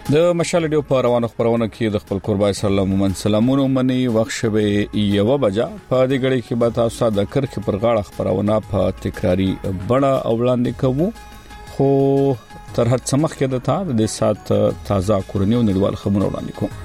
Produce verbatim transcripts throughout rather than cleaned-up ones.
د مشال ډیو په روانو خبرونه کې د خپل قربای سلام ومن سلامونو منی وخت شوه یو بجا په دې غړي کې به تاسو د کرخ پر غاړه خبرونه په تکراری بڑا اولاندې کوو خو تر هڅه مخکې د تا د سات تازه کورنیو نړیوال خبرونه وړاندې کوم.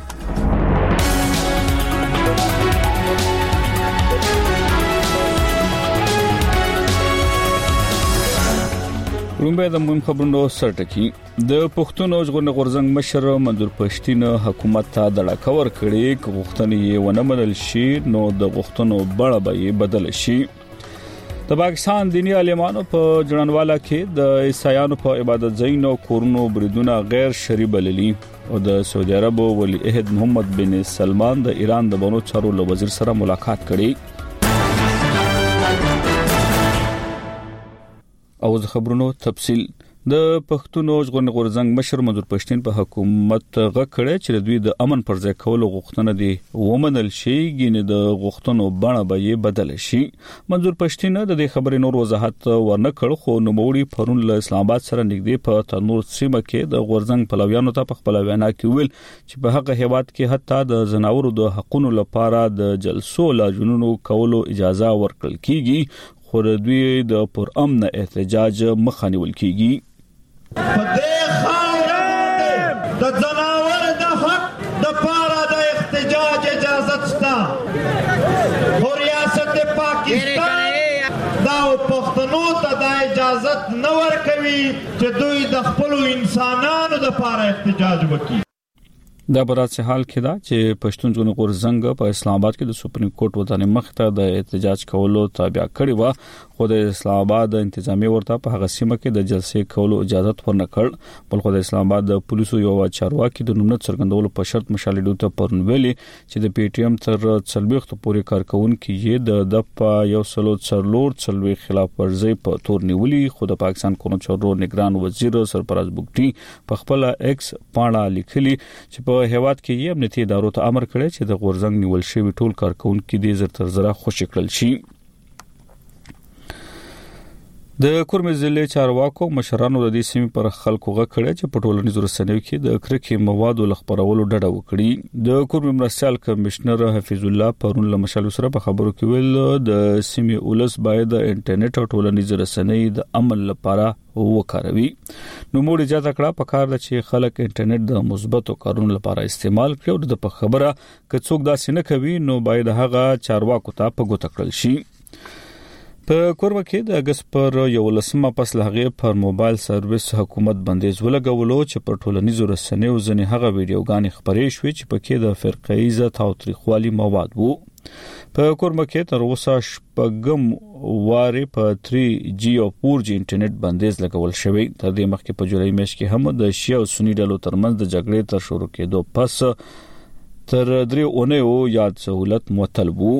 رومبه د مهم خبرونو سرټکی د پښتون ژغورنې غورځنګ مشر منظور پښتين حکومت ته د لاکور کړي غوښتنې ونه منل شي نو د غوښتنو بړه به بدل شي. د پاکستان دینی عالمانو په جړنواله کې د عیسایانو په عبادت ځایونو کورونو بریدونه غیر شرعي بللي او د سعودي عرب ولی عہد محمد بن سلمان د ایران د بنو چارو وزیر سره ملاقات کړي. او د خبرونو تفصيل د پښتون ژغورنې غورځنګ مشر منظور پښتين په حکومت غکړه چې دوی د امن پر ځای کولو غوښتنه دي ومنل شي ګینه د غوښتنو بڼه به بدل شي. منظور پښتين د دې خبرې نور وضاحت ورنکړ خو نو موړي پرون له اسلام آباد سره نږدې په تنور سیمه کې د غورځنګ پلویانو ته په خپل وینا کې ویل چې په هغه هیواد کې حتی د زناورو د حقوقو لپاره د جلسو لا جنونو کولو اجازه ورکړل کیږي خو دوی د پر امن احتجاج مخه نیول کیږي. په دې خاور د زناور د حق د پاره د احتجاج اجازه شته خو ریاست پاکستان دا پښتنو ته د اجازه نه ورکوي چې دوی د خپل انسانانو د پاره احتجاج وکړي. دا برات حال کې دا چې پښتون ژغورنې غورځنګ په اسلام آباد کې د سپریم کورټ ودانې مخته د احتجاج کولو تابع کړی و خو د اسلام آباد انتظامی ورته په هغه سیمه کې د جلسې کولو اجازه ورنکړ بلکې د اسلام آباد د پولیسو یو چارواکي د نومنت څرګندولو په شرط مشالډو ته پرنویلي چې د پی ټی ایم تر څلويخت پورې کارکونکو یې د دپا یو سلو څلور څلوي خلاف ورزي په تور نیولي خو د پاکستان قانون چورو نگران وزیر سرپرست بوګټي په خپل ایکس پاڼه لیکلي چې په هیواد کې یې امنیتي ادارو ته امر کړی چې د غورځنګ نیول شوی ټول کارکونکو دې زر تر زره خوشی کړل شي. د کورمه ضلع چارواکو مشرانو د دې سیمې پر خلکو غکړه چې په ټولنیزو رسنیو کې د کرکې موادو لخبرولو ډډه وکړي. د کورمه مرستيال کمشنر حفیظ الله پرون له مشال سره په خبرو کې ویل د سیمې اولس باید د انټرنیټ او ټولنیزو رسنۍ د عمل لپاره وکاروي. نو موږ اجازه کړه په کار چې خلک انټرنیټ د مثبتو کارونو لپاره استعمال کړي او د په خبره که څوک دا سینه کوي نو باید هغه چارواکو ته په ګوته کړل شي. په کوربه کې د اگست پر یو لسمه پس لهغه پر موبایل سرویس حکومت بندیز ولګولو چې په ټولنیزو رسنیو ځنې هغه ویډیوګانې خبرې شوې چې پکې د فرقه عزت او تاریخوالي مواد وو. په کوربه کې تر اوسه شپږم واره په تری جی او فور جی انټرنیټ بندیز لګول شوی. تر دې مخکې په جولای میاشت کې هم د شیعه او سنی ډلو ترمنځ د جګړې تر شروع کېدو پس تر درې اونیو یاد سہولت معطل وو.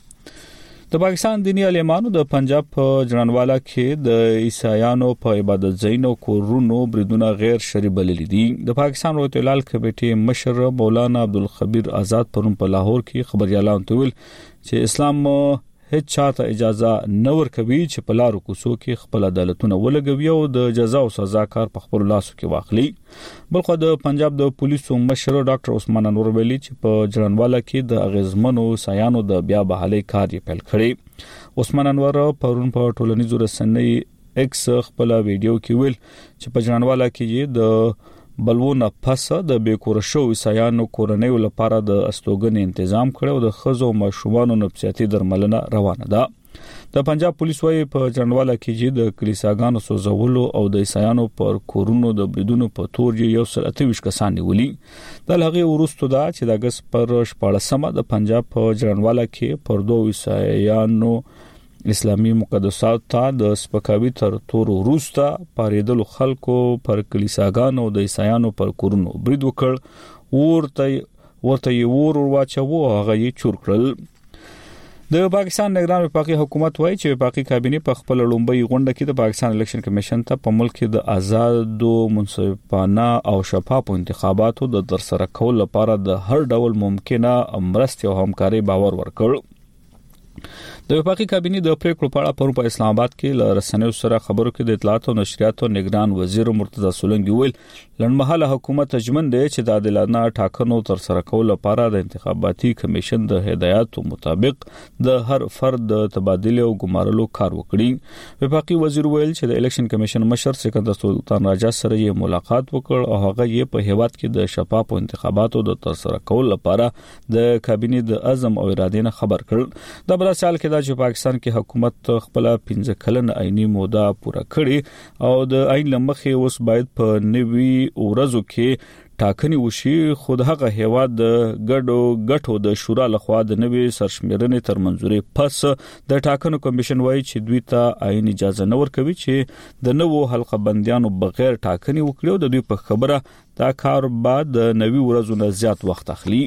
د پاکستان دینی عالمانو د پنجاب په جړنواله کې د عیسایانو په عبادت ځایونو کورونو بریدونه غیر شرعي بللي دي. د پاکستان روایت هلال کمیټې مشر مولانا عبدالخبیر آزاد پرون په لاهور کې خبريالانو ته ویل چې اسلام هیڅ چاته اجازه نه ورکوي چې په لارو کوڅو کې خپل عدالتونه ولګوي او د جزا او سزا کار په خپل لاسو کې واخلي. بلخو د پنجاب د پولیسو مشر ډاکټر عثمان انور ویلي چې په جړنواله کې د اغیزمنو سایانو د بیا بحالي کار یې پیل کړی. عثمان انور پرون په ټولنیزو رسنۍ ایکس خپل ویډیو کې ویل چې په جړنواله کې د بلونه پس د بیکور شو عیسایانو کورنیو لپاره د استوګنې تنظیم کړو د خزو ماشومانو نفسیاتي درملنه روانه ده. د پنجاب پولیس وايي په جنواله کې چې د کلیساګانو سوزولو او د عیسایانو پر کورونو د بریدونو په تور یو سل اته ویشت کسان نیولي. د لغې ورستو دا چې د اگست پر شپاړسمه د پنجاب په جنواله کې پر دوه عیسایانو اسلامي مقدسات ته د سپکاوي تر تور وروسته پاریدل خلکو پر کلیساګانو د عیسایانو پر کورونو برید وکړ ورته ورته ور واچو هغه یې چور کړل. د پاکستان نگران وفاقي حکومت وایي چې وفاقي کابینه په خپل لومبۍ غونډه کې د پاکستان الیکشن کمیشن ته په ملک کې د آزاد او منصفانه او شفاف انتخاباتو د ترسره کولو لپاره د هر ډول ممکنه مرستې او همکاري باور ورکړ. د وفاقي کابینې د پریکړو په اړه پرون په اسلام آباد کې له رسنیو سره خبرو کې د اطلاعات او نشریاتو نگران وزیر مرتضی سولنګي ویل لنډمهاله حکومت اجمن دی چې د عادلانه ټاکنو تر سره کولو لپاره د انتخاباتي کمیشن د هدایاتو مطابق د هر فرد د تبادله او ګمارلو کار وکړي. وفاقي وزیر ویل چې د الیکشن کمیشن مشر سکندر سلطان راجا سره یې ملاقات وکړ او هغه یې په هیواد کې د شفافو انتخاباتو د تر سره کولو لپاره د کابینې د عزم او ارادې نه خبر کړ. د بل سال کې د پاکستان کې حکومت خپل پنځه کلن عیني موده پوره کړي او د عین لمخې اوس باید په نوي ورځو کې ټاکنې وشي، خو دغه هیواد د ګډو ګټو د شورا لخوا د نوي سرشمیرنې تر منځوري پس د ټاکنو کمیشن وایي چې دوی ته عین اجازه نه ورکوي چې د نوو حلقه بندیانو بغیر ټاکنې وکړي او د دوی په خبره دا کار بعد د نوي ورځو نه زیات وخت اخلي.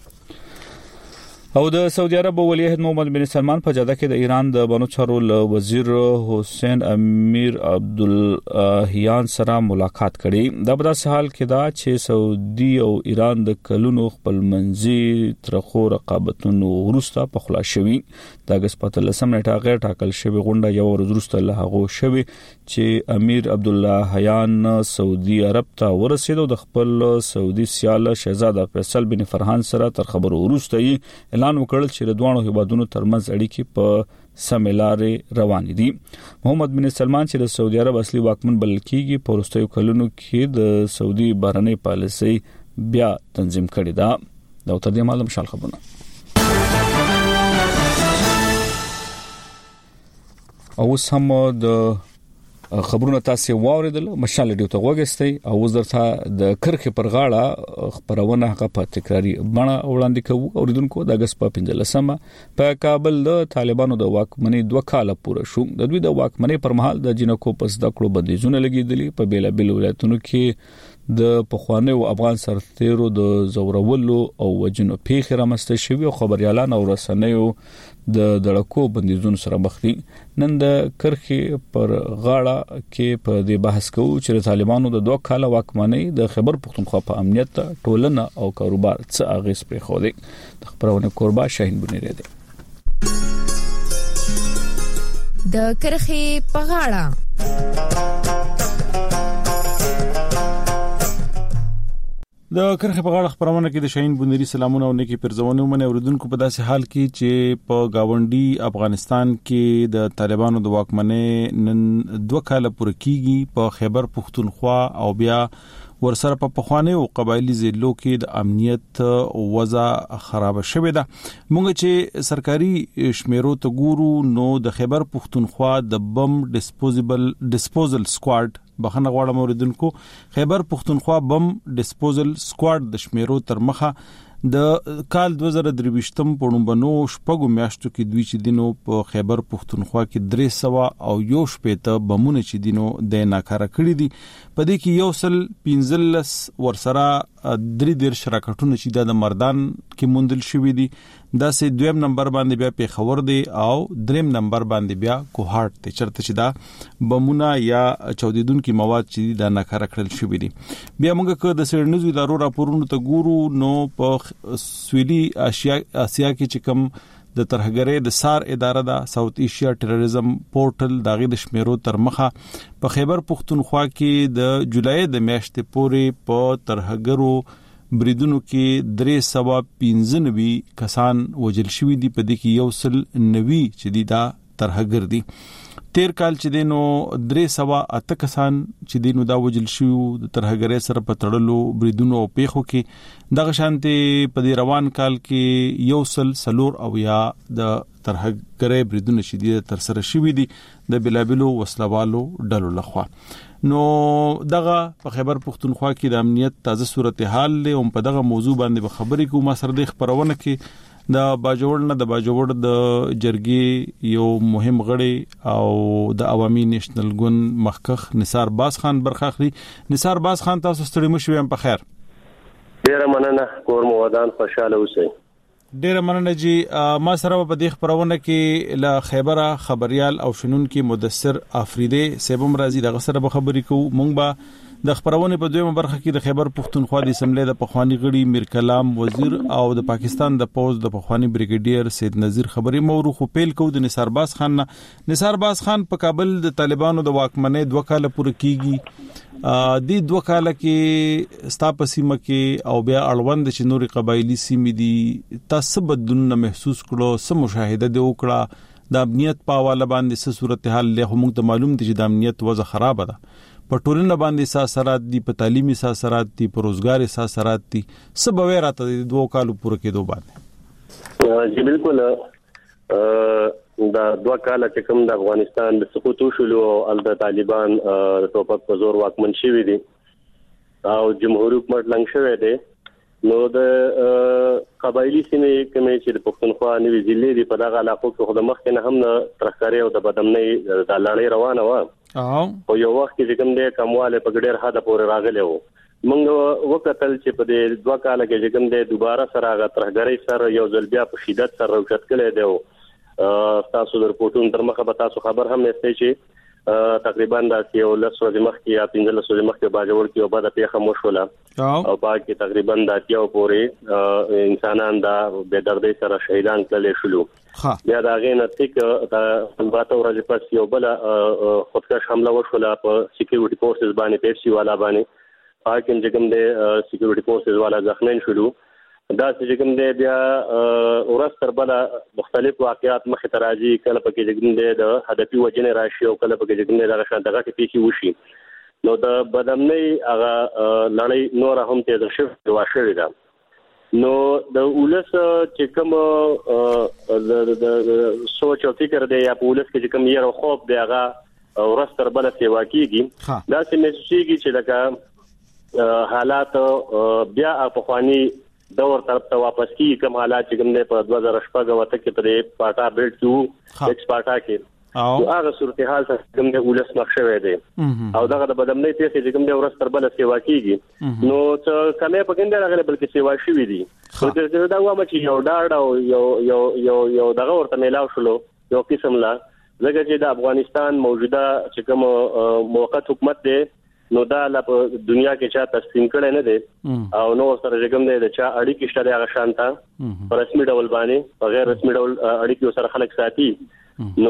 او د سعودي عرب ولی عهد محمد بن سلمان په جده کې د ایران د بانو چارو وزیر حسین امیر عبدالهیان سره ملاقات کړي. دا په داسې حال کې دا چې سعودي او ایران د کلونو خپل منځي ترخو رقابتونو وروسته په خلاص شوي. د اگست په اتلسمه نیټه غیر ټاکل شوی غونډه یو ورځ وروسته له هغه شوی چې امیر عبدالهیان سعودي عرب ته ورسېد او د خپل سعودي سیال شهزاده فیصل بن فرحان سره تر خبرو وروسته یې اعلان وکړل چې د دوه هیوادونو ترمنځ اړیکې په سمې لارې روانې دي. محمد بن سلمان چې د سعودي عرب اصلي واکمن بلل کېږي په وروستیو کلونو کې د سعودي بهرنۍ پالیسۍ بیا تنظیم کړې ده. دا تر دې معلوم شال خبرونه او سم د خبرونه تاسو واوریدل مشال ډیو ته وګستئ او وزرته د کرخه پر غاړه خبرونه هغه په تکراری بڼه وړاندې کوو. اوریدونکو د اگست په پنځلسمه په کابل د طالبانو د واکمنۍ دوه کال پوره شو. د دوی د واکمنۍ پر مهال د جنکو پس د کړو بندیزونه لګیدلي په بیل بیل ولایتونو کې د پخوانیو افغان سرتیرو د زورولو او وجنو پیښې رامسته شوی او خبريالان او رسنیو د دړکو بندیزونو سره مخ دي. نن د کرخه پر غاړه کې په دې بحث کوو چې طالبانو د دوه کال واکمنۍ د خیبر پختونخوا په امنیت، ټولنه او کاروبار څه اغیز پرې خو دي. د خبرونه قربا شاهین بنيري دي. د کرخه په غاړه د کرخه په غاړه خبرونه کې د شاهین بنيري سلامونه او نیکی پرځونه ومنه اوریدونکو په داسې حال کې چې په گاونډي افغانستان کې د طالبانو د واکمنۍ نن دوه کال پوره کیږي. په خیبر پختونخوا او بیا ورسره په پخواني او قبایلی ضلعو کې د امنیت وضع خراب شوه ده. مونږ چې سرکاري شمیرو ته ګورو نو د خیبر پختونخوا د بم ډیسپوزیبل ډیسپوزل سکواډ بخنه غواړم اوریدونکو خیبر پختونخوا بم ډیسپوزل سکواډ د شمیرو تر مخه د کال دوه زره درویشتم پړومبنو شپږو میاشتو کې دوی چې دینو په خیبر پختونخوا کې درې سوه او یو شپېته بمونه چې دینو د ناکاره کړی دي. په دې کې یو سل پنځلس ورسره درې ډیر شراکتونه چې د مردان کې موندل شوې دي. دا سه دویم نمبر باندې بیا په خبر دی او دریم نمبر باندې بیا کوهارت ته چرته چې دا بمونه یا چودیدونکو مواد چې دا ناکاره کړل شوې دي. بیا موږ که د سړنیزو ادارو راپورونو ته ګورو نو په سویلي آسیا آسیا کې چې کوم د ترهګرۍ د سار اداره دا ساوث ایشیا ټیرریزم پورټل داغه د شمیرو تر مخه په خیبر پختونخوا کې د جولای د میاشتې پورې په ترهګرو بریدونو کې درې سوه پنځه نوي کسان وژل شوي دي. په دې کې یو سل نوي چې دي دا ترهګر دي. تیر کال چې دینو درې سوه اته کسان چې دینو دا وژل شوي د ترهګرۍ سره په تړلو بریدونو او پیښو کې. دغه شانتي په دې روان کال کې یو سل سلور او یا د ترهګرۍ بریدونو چې دي تر سره شوي دي د بلابلو وسلوالو ډلو لخوا. نو دغه په خیبر پختونخوا کې د امنیت تازه صورتحال له هم په دغه موضوع باندې خبرې کوم. سره د خبرونه کې د باجوړ نه د باجوړ د جرګې یو مهم غړي او د عوامي نېشنل ګوند مخکخ نثار باز خان برخاخلي. نثار باز خان تاسو ستړي مشو هم په خیر. ډیر مننه کور مو ودان خوشاله اوسئ. ډیر مننه جی. ما سره په دې خبرونه کې ل خیبره خبريال او شنون کې مدثر افریدي سیبم راضي دغه سره به خبرې کوو. مونږ به د خبرونه په دویمه برخه کې د خیبر پښتونخوا د اسمبلی د پخوانی غړي میر کلام وزیر او د پاکستان د پوز د پخوانی بریګیډیر سید نذیر خبري مورو خو پیل کو د نثار باز خان نثار باز خان په کابل د طالبانو د واکمنۍ دوه کال پوره کیږي د دوه کال کې ستاپسیمه کې او بیا اړوند چې نوري قبایلی سیمې دي تاسو بدلون محسوس کړو سم مشاهده دی وکړه د امنیت په حواله باندې څه صورتحال له هم ته معلوم دي چې د امنیت وضع خراب ده په ټولنه باندې اثرات دي په تعلیمي اثرات دي په روزګار اثرات دي سبب راته د دوه کالو پوره کېدو باندې جی بالکل دا دوه کال چې کوم د افغانستان د سقوط شلو ال د طالبان د ټوپک په زور واکمن شوی دي او جمهوریت حکومت لنګ شوی دی نو د قبایلی سیمې کومې چې د پښتونخوا نوي ضلع دی په دغه علاقو کې خو د مخ نه هم ترخکاري او د بدمنۍ د لړۍ روانه و او یو وخت کې کوم د کمواله په ګډیر حد پورې راغلی وو موږ وکتل چې په دې دوه کال کې کوم د دوباره سره غا ترخکاري سره یو ځل بیا په شدت سره راوچت کړي دی تاسو د رپورټونو تر مخه به تاسو خبر هم نشته چې تقریبا د یو لس ورځې مخکې یا پنځه لس ورځې مخکې باجوړ کې او بعد پیښه مو شوله او باقي تقریبا د اتیا پورې انسانان د بے دردۍ سره شهیدان کړل شلو بیا دا غینه تک د باته ورځې پس یو بل خودکش حمله وشوله په سکیورټي فورسز باندې پیپسي والا باندې پاکن چې کوم د سکیورټي فورسز والا ځخمن شلو دا چې کوم دی بیا ورستر بل مختلف واقعات مخ ته راځي کله پکې چې کوم دی د هدفي وجنه راشي او کله پکې چې کوم دی دغه شان دغه پیښې وشي نو د بدامنۍ هغه لړۍ نور هم تیز شوه واشه ده نو د ولس چې کوم د سوچ او فکر دی یا ولس کې کوم یې خوب دی هغه ورستر بل سیوا کیږي دا چې مسیږي چې لکه حالات بیا په خواني دور طرف ته واپس کی کوم حالات چې کوم نه په دوه هزار شپږ وته کې پرې پاټا بیلټ کیو ایکس پاټا کې او هغه صورتحال څخه کوم د ولس مخ شوی دی او دغه د بدامنۍ ته چې کوم د ورستر بل سیوا کیږي نو څه کمه پکې نه راغلی بلکې سیوا شوی دی خو چې دا وامه چې یو ډاډ او یو یو یو یو دغه ورته میلاو شلو یو قسم لا زګر چې د افغانستان موجوده چې کوم موقت حکومت دی نو دا په دنیا کې چا تسلیم کړي نه دي او نو سره کوم دی د چا اړیکې شته هغه شانته پر رسمي ډول باندې په غیر رسمي ډول اړیکې سره خلک ساتي نو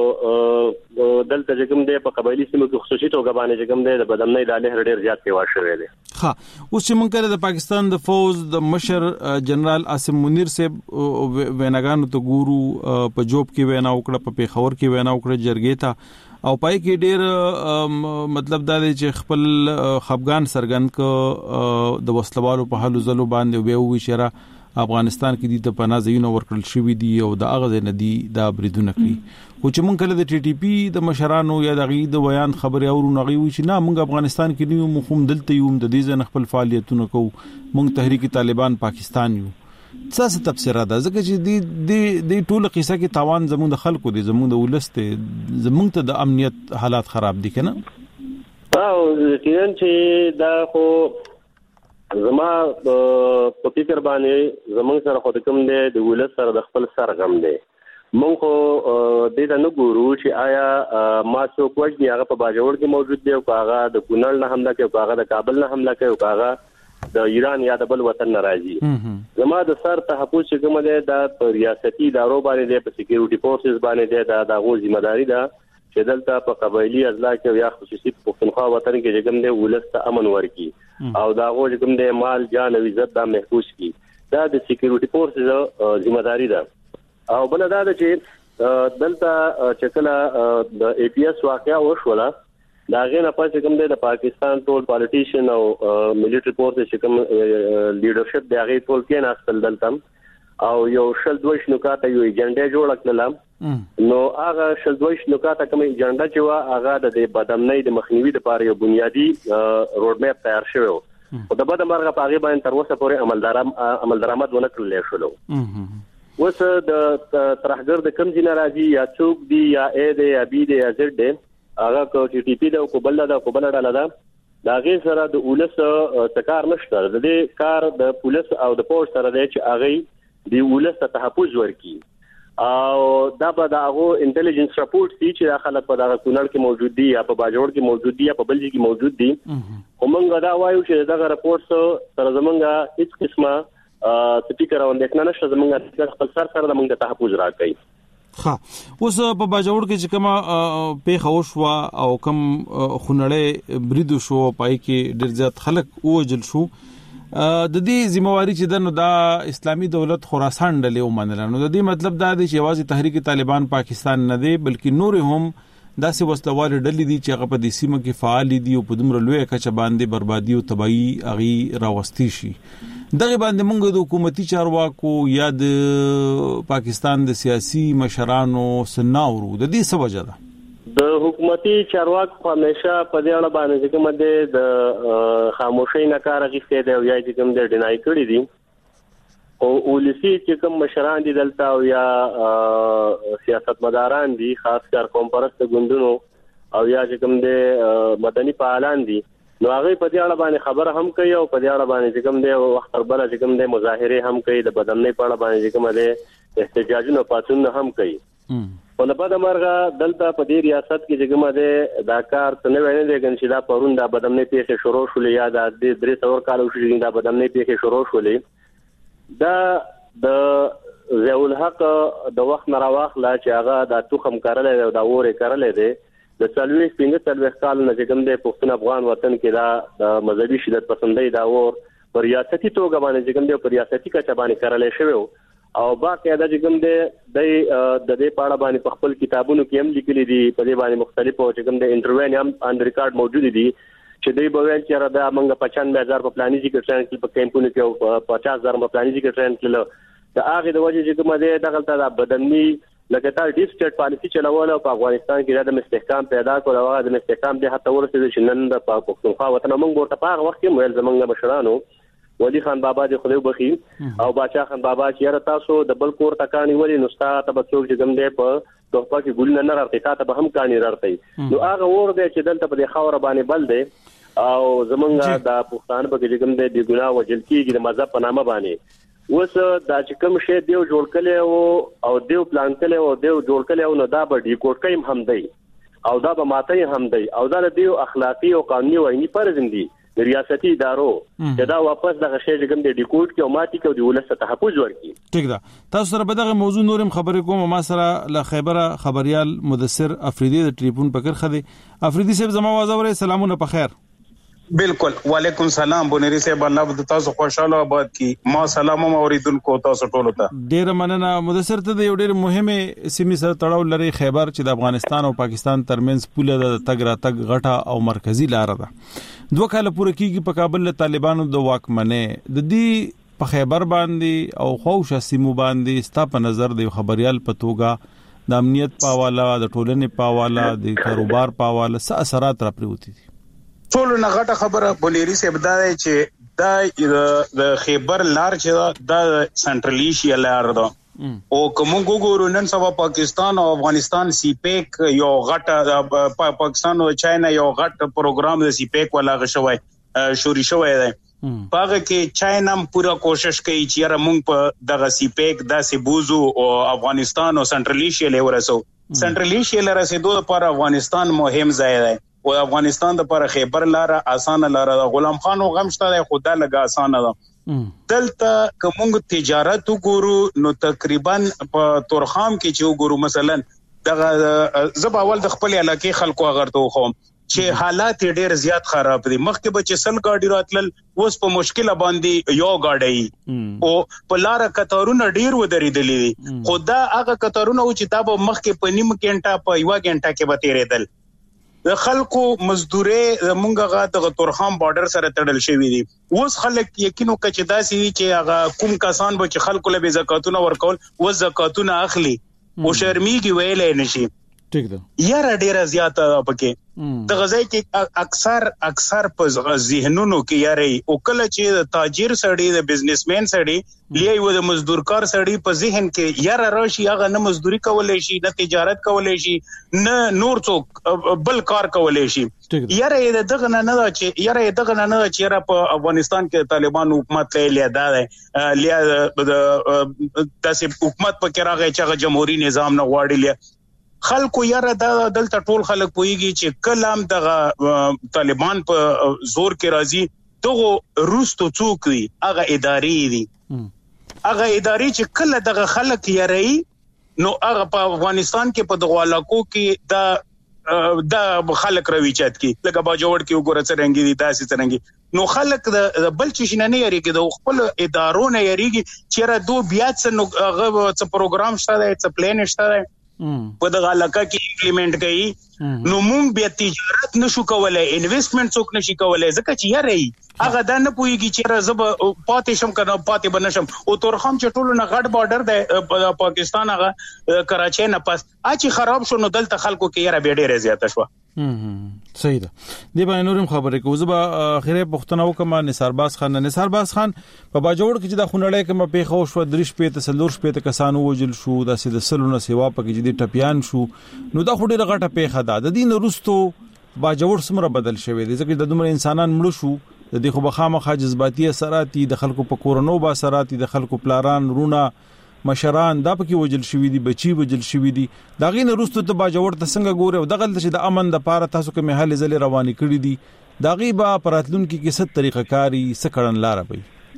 دلته کوم دی په قبایلی سیمو کې خصوصي توګه باندې کوم دی د بدامنۍ د لهر ډیر زیات پیوا شوی دی ها اوس چې مونږ کله د پاکستان د فوز د مشر جنرال عاصم منیر صاحب ویناګانو ته ګورو په جوب کې وینا وکړه په پیښور کې وینا وکړه جرګې ته او پای کې ډېر مطلب دا دی چې خپل خفغان سرګن ک د وسلوالو په حالو زلو باندې به وی شره افغانستان کې د پناځینو ورکړل شوې دي او د اغاز نه دي دا بریدونه کوي خو چې مونږ کله د ټي ټي پی د مشرانو یا د غي د بیان خبري او نغي وي چې نه مونږ افغانستان کې نیو مخوم دلته یو د دې ځن خپل فعالیتونه کوو مونږ تحریک طالبان پاکستان یو څه تفسیر ده ځکه چې د د د ټول قصه کې تاوان زموږ د خلکو دي زموږ د ولسته زموږ ته د امنیت حالات خراب دي کنه او کین چې دا خو زما په فکر باندې زموږ سره خو کوم دی د ولس سره د خپل سرغم دی مونږ خو د دې نه ګورو چې آیا ما څوک وایي هغه په باجوړ کې موجود دی او هغه د کونړ نه حمله کوي او هغه د کابل نه حمله کوي او هغه د ایران یا د بل وطن ناراضي زما د سر تحفظ چې کوم دی د ریاستي ادارو باندې دی په سکیورټي فورسز باندې دی د دغه ځمېداري ده چې دلته په قبایلی اضلاع کې یا خصوصي پښتونخوا وطن کې کوم دی ولس ته امن ورکي او دغه کوم دی مال جان او عزت د محفوظ کی دا د سکیورټي فورسز ځمېداري ده او بل دا چې دلته چې کله د ای پی ایس واقعا وشوله دا غینه پاتې کوم دی د پاکستان ټول پالیټیشن او ملټری فورسز چې کوم لیډرشپ دی هغه ټول کې ناستل دلته او یو شل دویش نکاته یو ایجنډا جوړ کړل نو هغه شل دویش نکاته کوم ایجنډا چې وا هغه د بدامنۍ د مخنیوي لپاره یو بنیادی روډ میپ تیار شوی او د بدامرغه په هغه باندې تر اوسه پورې عملدارم عمل درآمد ونه کړل شو وس د ترهګر د کم ځای راځي یا څوک دی یا ا دی یا بی دی یا زد دی هغه کو ټي ټي پی دا کو بل دا کو بل ډاله دا دا غي سره د اولس تکار نشته د دې کار د پولیس او د پولیس سره دی چې هغه دی اولس ته تحفظ ورکي او دا به دا هغه انټيليجنس رپورټ چې دا خلک په دغه کونړ کې موجود دي یا په باجوړ کې موجود دي یا په بلجي کې موجود دي همغه دا وایو چې دغه رپورټ سره زمونږه هیڅ قسمه سپیکر او اندېښنه نشته، زمونږه خپل سر سره زمونږ ته تحفظ راکړي. ها اوس په باجوړ کې چې کومه پیښه وشوه او کوم خونړې بریدو شو پای کې ډېر زیات خلک اوجل شو، د دې ذمہواری چې دنو دا اسلامي دولت خراسان ډلې ومنل، نو د دې مطلب دا دی چې یوازې تحریک طالبان پاکستان نه دی بلکې نور هم داسې وسلوال ډلې دي چې هغه په دې سیمه کې فعال دي او په دومره لوی کچه باندې بربادي او تباہي اغي راوستي شي. دغه باندې موږ د حکومتي چارواکو یا د پاکستان د سیاسي مشرانو سناورو د دې څه وجه ده؟ د حکومتي چارواکو همیشه په دې اړه باندې چې کوم د خاموشۍ نه کار اخیستی دی او یا چې کوم د ډینای کړی دي او ولسی چې کوم مشران دي دلته او یا سیاستمداران دي خاص کر قوم پرست ګوندونو او یا چې کوم د مدني فعالان دي نو هغه په دې اړه باندې خبره هم کوي او په دې اړه باندې چې کوم دی وخت بل چې کوم دی مظاهره هم کوي، د بدنۍ په اړه باندې چې کوم دی احتجاجونه پاتون هم کوي. په لپاره مرغه دلته په دې ریاست کې چې کوم دی دا کار څه نه ویني دی چې دا پرون دا بدنۍ پیښه شروع شولې یا د درې څور کال وشي دا بدنۍ پیښه شروع شولې، دا د ضیاء الحق د وخت نه راوخلا چې هغه د توخم کارلې او دا وره کارلې دی د څلوي څنګه څلوي کال نه چې کوم د پښتون افغان وطن کې دا د مذهبي شدت پسندۍ دا ور پر ریاستي توګه باندې چې کوم د ریاستي کچه باندې کارلې شوی او باقاعده چې کوم د د دې پاړه باندې په خپل کتابونو کې هم لیکلي دي، په دې باندې مختلفو چې کوم د انټرویو هم ان ریکارډ موجود دي چې دوی به ویل چې را د منګه پچانوے هزار په پلاني کې ټرین کې په کیمپونو کې او پچاس هزار په پلاني کې ټرین کې د هغه د وجه چې کوم د دغه د بدني لکه تا ډیپ سټیټ پالیسی چلوله په افغانستان کې د استحکام پیدا کول او د استحکام د هڅه ورسېد چې نن د پښتونخوا وطن موږ ورته په هغه وخت کې مویل زمونږ مشرانو ولی خان بابا د خدای بخي او باچا خان بابا چې را تاسو د بل کور تکانی ولی نوستا تبڅوک چې کوم دی په توپا کې ګول نه راځي تا ته هم کانی راځي نو هغه ور دی چې دلته په خوره باندې بل دی او زمونږ د پښتون په کې کوم دی د ګناه وجل کېږي د مذهب په نامه باندې اوس دا چې کوم شی دیو جوړ کړي او او دیو پلان کړي او دیو جوړ کړي او نو دا به ډی کوټ کيم هم دی او دا به ماته هم دی او دا د دیو اخلاقی او قانوني وایي فرض دي د ریاستي ادارو چې دا واپس دغه شی چې کوم دی کوټ کې او ماتي کې د ولست تحفظ ورکړي. ټیک ده، تاسو سره به دغه موضوع نورم خبرې کوم. ما سره له خیبره خبريال مدثر افریدي د ټلیفون پکړ خدي. افریدي صاحب زما आवाज اوري؟ سلامونه په خیر. بالکل، وعلیکم سلام بونری صاحب، الله دې تاسو خوشاله آباد کی. ما سلام اوریدونکو تاسو ټول ته ډیر مننه. مدثر ته د یو ډیر مهمه سیمې سره تړاو لري خیبر چې د افغانستان او پاکستان ترمنځ پوله د تګ را تګ غټه او مرکزی لار ده. دوه کال پوره کیږي په کابل له طالبانو د واکمنه د دې په خیبر باندې او خوښ سیمو باندې ستا په نظر د خبريال په توګه د امنیت په حواله د ټولنې په حواله د کاروبار په حواله څه اثرات را پریوتی دي؟ ټول نه غټه خبره بونری صاحب دا چې دا د خیبر لار چې دا سنټرل ایشیا لار ده او کوم ګورو نن سبا پاکستان او افغانستان سی پیک یو غټه پاکستان او چاینا یو غټ پروګرام د سی پیک ولا غشوي شوري شوی دی. پاګه کې چاینا پورا کوشش کوي چې را مونږ په دغه سی پیک داسې بوزو او افغانستان او سنټرل ایشیا لورسو. سنټرل ایشیا لرسېدو لپاره افغانستان مهم ځای دی او افغانستان د پر خیبر لار اسانه لار د غلام خان او غمشته خدا لګا اسانه ده. دلته کومه تجارت وګورو نو تقریبا په تورخام کې چې وګورو مثلا دغه زباول د خپل علاقې خلکو غرته خو چې حالات ډیر زیات خراب دي. مخکې به چې سل گاډي راتلل اوس په مشکله باندې یو گاډي او په لار کتارونه ډیر ودرېدلې دي. خدا هغه کتارونه چې دا به مخکې په نیم غنټه په یو غنټه کې به تیرېدل. د خلکو مزدوري مونږه د تورخام بارډر سره تړل شوی دي. اوس خلک یقینو کچ داسي چې هغه کوم کسان به چې خلکو له زکاتونه ورکول و زکاتونه اخلي او شرمېږي ویلې نشي. ټیک ده یاره ډیره زیاته پکې د غزای کې اکثر اکثر په ذهنونو کې یاره او کله چې د تاجر سړی د بزنسمن سړی لیای و د مزدورکار سړی په ذهن کې یاره راشي هغه نه مزدوري کولای شي نه تجارت کولای شي نه نور څوک بل کار کولای شي یاره دغه نه نه چې یاره دغه نه نه چې یاره په افغانستان کې طالبان حکومت لري دا لیا د تاسو حکومت په کې راغی چې جمهوریت نظام نه غواړي خلکو یاره دا دلته ټول خلک پويږي چې کلام دغه طالبان په زور کې راځي دغه روستو څوک وي هغه ادارې دي هغه ادارې چې کله دغه خلک یاري نو هغه په افغانستان کې په دغه علاقو کې دا دا خلک راويچات کی لکه باجوړ کې وګوره څنګه دي تاسو څنګه نو خلک د بل چی شنه نه یاري کې د خپل ادارو نه یاريږي چې را دو بیا څه هغه څه پروګرام شته څه پلان شته په دغه علاقه کې امپلیمنٹ کړي نو موږ بیا تجارت نشو کولای انویسټمنټ څوک نشي کولای ځکه چې یاره هغه دا نه پويږي چې راځب پاتې شم کنه پاتې بنشم او تورخم چې ټولو نه غټ بارډر د پاکستان هغه کراچۍ نه پاس اچي خراب شو نو دلته خلکو کې یاره به ډېر زیاته شو صحیح ده دی باندې نورم خبره کوم زبا اخیره پښتنو کوم نثارباز خان نثارباز خان په باجوړ کې چې د خونړې کوم په خو شو درش په تسلور شپه ته کسانو وجل شو د سید سلونه سیوا په کې جدي ټپيان شو نو دا خوري غټه په خدا د دین روستو باجوړ سمره بدل شوی دي ځکه د دومره انسانان مړ شو د دې خو بخامه جذباتي اثراتي د خلکو په کورونو با اثراتي د خلکو پلاران رونه مشران دا پکې وجل شوی دي بچي وجل شوی دي دا غین روستو ته باجوړ ته څنګه ګوره او دغه چې د امن د پاره تاسو کوم حل زل رواني کړی دي دا غیبا پراتلون کې کیسه طریقه کاری سکړن لار وي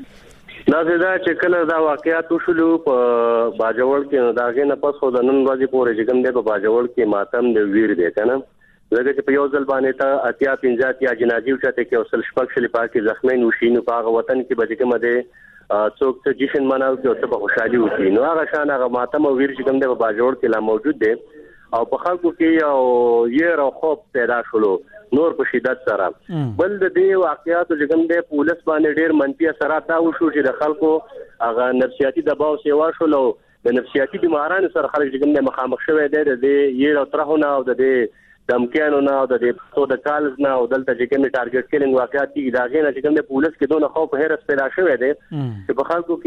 دا دا چې کله دا واقعیت وشلو په باجوړ کې دا غین پس خو د نن ورځې پورې چې کوم دی په باجوړ کې ماتم دی ویر دی کنه زګه چې په یو ځل باندې ته اتیا پنځه یا جنازي وشته کې اوسل شپږ شلې پاکي زخمین وشینو په وطن کې به کوم دی څوک ته جشن مناو کې او ته په خوشحالي وکړي نو هغه شان هغه ماتم او ویر چې کوم دی په باجوړ کې لا موجود دی او په خلکو کې او یې را خوب پیدا شولو نور په شدت سره بل د دې واقعیاتو چې کوم دی پولیس باندې ډېر منفي اثرات دا وشو چې د خلکو هغه نفسیاتي دباو سیوا شولو د نفسیاتي بیمارانو سره خلک چې کوم دی مخامخ شوی دی د دې یې او ترهونه او د دې دمکانو نه او د دې تو د کالز نه او دلته چې کوم ټارګټ کیلینګ واقعات دي دا غینه چې کوم د پولیس کې دونه خوف هرڅ پیدا شوی دی چې په خلکو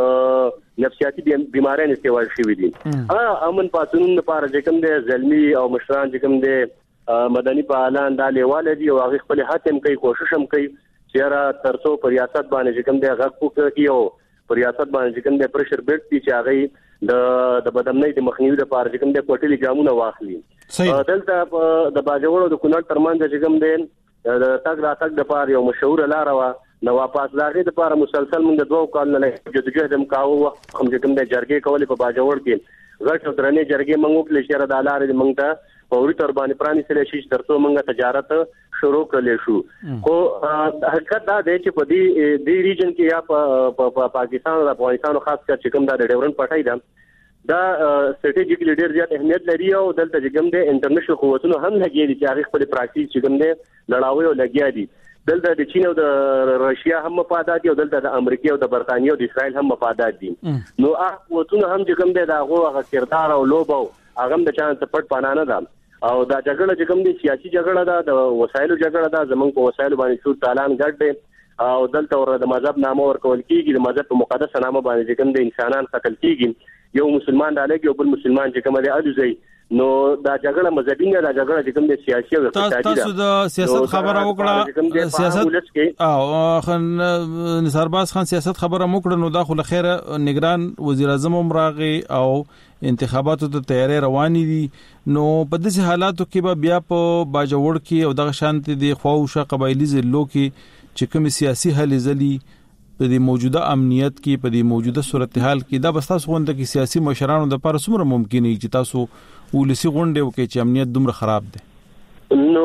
کې نفسیاتي بیماریاں استعمال شوی دي ها امن پاتون لپاره چې کوم د زلمی او مشران چې کوم د مدني فعالان د لیواله دي او هغه خپل حاتم کوي کوشش هم کوي چې را ترڅو په ریاست باندې چې کوم د غږ کوي او په ریاست باندې چې کوم د پرشر بیلټ دي چې هغه د د بدمنۍ د مخنیوي لپاره چې کوم د کوټلي جامونه واخلي دلته د باجوړو د کونړ ترمنځ چې کوم دین د تاګ راتګ د لپاره یو مشهور لار و نو واپس لاغې د لپاره مسلسل موږ د دوه کال نه جدوجهد مکاو هم چې کوم د جرګې کولې په باجوړ کې غټ درنې جرګې موږ په لشره د لارې موږ ته پوري تر باندې پرانی سره شي ترڅو موږ تجارت شروع کړل شو خو حقیقت دا دی چې په دې دې ریجن کې یا په پاکستان او افغانستان خاص کر چې کوم د ډیورن پټای دا دا سټریټیک لیډر زیات اهمیت لري او دلته چې کوم د انټرنیشنل قوتونو هم لګي دي چې هغه خپل پراکټیس چې کوم د لړاوي او لګیا دي دلته د چین او د راشیا هم مفادات دي او دلته د امریکا او د برتانیې او د اسرائیل هم مفادات دي نو هغه قوتونو هم چې کوم د هغه هغه کردار او لوبو هغه د چانس پټ پانانه ده او دا جګړه چې کوم دي سیاسي جګړه ده د وسایلو جګړه ده زمونږ په وسایلو باندې څو تالان ګډ دي او دلته ور د مذهب نامه ورکول کیږي د مذهب په مقدس نامه باندې چې کوم د انسانان قتل کیږي یو مسلمان دالګ یو بل مسلمان چې کوم دی الوزي نو دا جګړه مذهبي نه دا جګړه چې کوم د سیاسي او اقتصادي ده تاسو د سیاست خبره وکړه سیاست او خن نثارباز خان سیاست خبره وکړه نو دا خو لخيره نگران وزیر اعظم عمرغي او انتخاباتو ته تیاری رواني دي نو په داسې حالاتو کې به بیا په باجوړ کې او دغه شانتي د خواوشه قبایلی ضلعو کې چې کوم سیاسي حل زلي په دې موجوده امنیت کې په دې موجوده صورتحال کې دا بس تاسو غونډه کې سیاسي مشرانو د لپاره څومره ممکن دي چې تاسو ولسی غونډه وکړي چې امنیت دومره خراب دي نو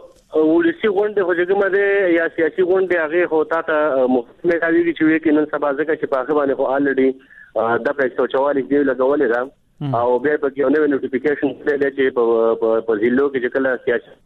ولسی غونډه خو چې کومه ده یا سیاسي غونډه هغه هوتا ته مفهوم کوي چې وی کې نن سبا ځکه چې په هغه باندې خو الریډي د پېښو چوالي دی لګولې ده او بیا په کې نوې نوټیفیکیشن څه چې په په ضلعو کې چې کله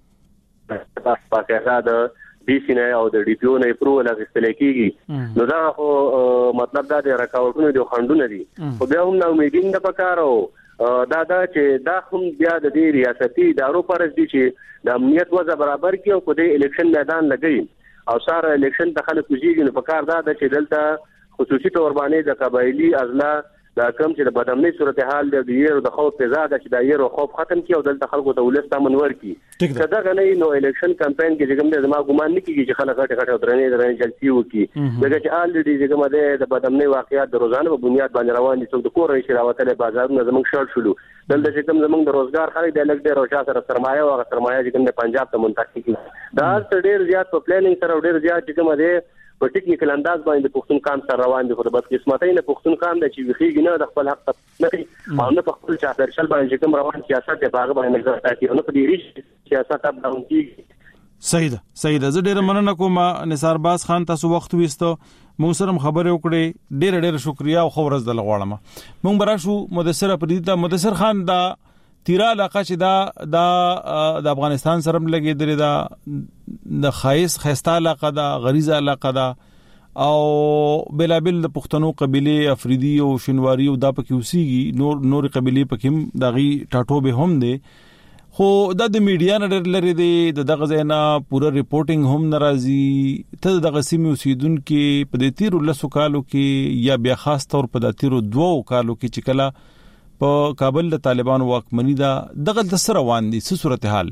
سیاسي پاکه ده ډي سي نه او د ډي پی او نه اپروول اخیستل کیږي نو دا خو مطلب دا د رکاوټونو د خندونه دي خو بیا هم نو میټینګ د پکارو دا دا چې دا هم بیا د دې ریاستي ادارو پر دي چې د امنیت وضع برابر کړي او په دې الیکشن میدان لګي او ساره الیکشن د خلک وزیږي نو په کار دا د چې دلته خصوصي تور باندې د قبایلی ازلا دا کوم چې د بدامنۍ صورتحال د یو د خوف فضا د چې د یو خوف ختم کړي او دلته خلکو ته ولست امن ورکړي کدا غنې نو الیکشن کمپاین کې کوم د زما ګمان نه کیږي چې خلک غټ غټ درنې درنې جلسي وکړي دغه چې الریډي چې کوم د بدامنۍ واقعیات د روزانه په بنیاد باندې روان دي څوک د کور رئیس راوتل بازارونه زمونږ شړ شلو دلته چې کوم زمونږ د روزګار خلک د لګ ډېر او چا سره سرمایه او سرمایه چې کوم د پنجاب ته منتقل کړي دا ډېر زیات په پلانینګ سره ډېر زیات چې کوم ده په ټیکنیکل انداز باندې پښتون کام سره روان دي خو د بدقسمتۍ نه پښتون کام د چې وخیږي نه د خپل حق نه او نه په خپل چا درشل باندې کوم روان سیاست په هغه باندې نظر ساتي او نه په دې ریش سیاست اب داون کیږي صحیح ده صحیح ده زه ډیر مننه کوم نثار باز خان تاسو وخت وېستو مو سره خبرې وکړې ډیر ډیر شکریا او خو ورځ د لغواړم مونږ براشو مدثر پریدا مدثر خان دا تیرا علاقه چې دا دا د افغانستان سره لګي درې دا د خایس خيستا علاقه دا غریزه علاقه دا او بلابل د پښتنو قبيله افریدي او شنواري او دا پکې اوسېږي نور نور قبيله پکې داغي ټاټو به هم دي خو د میډیا نه لري دي دغه ځاینا پوره ریپورتینګ هم ناراضي ته دغه سیمه اوسیدونکو په دې تیر لسو کالو کې یا بیا خاص تور په د تیر دوو کالو کې چې کله په کابل د طالبانو واکمنی دا دغه د سره روان دي څه صورتحال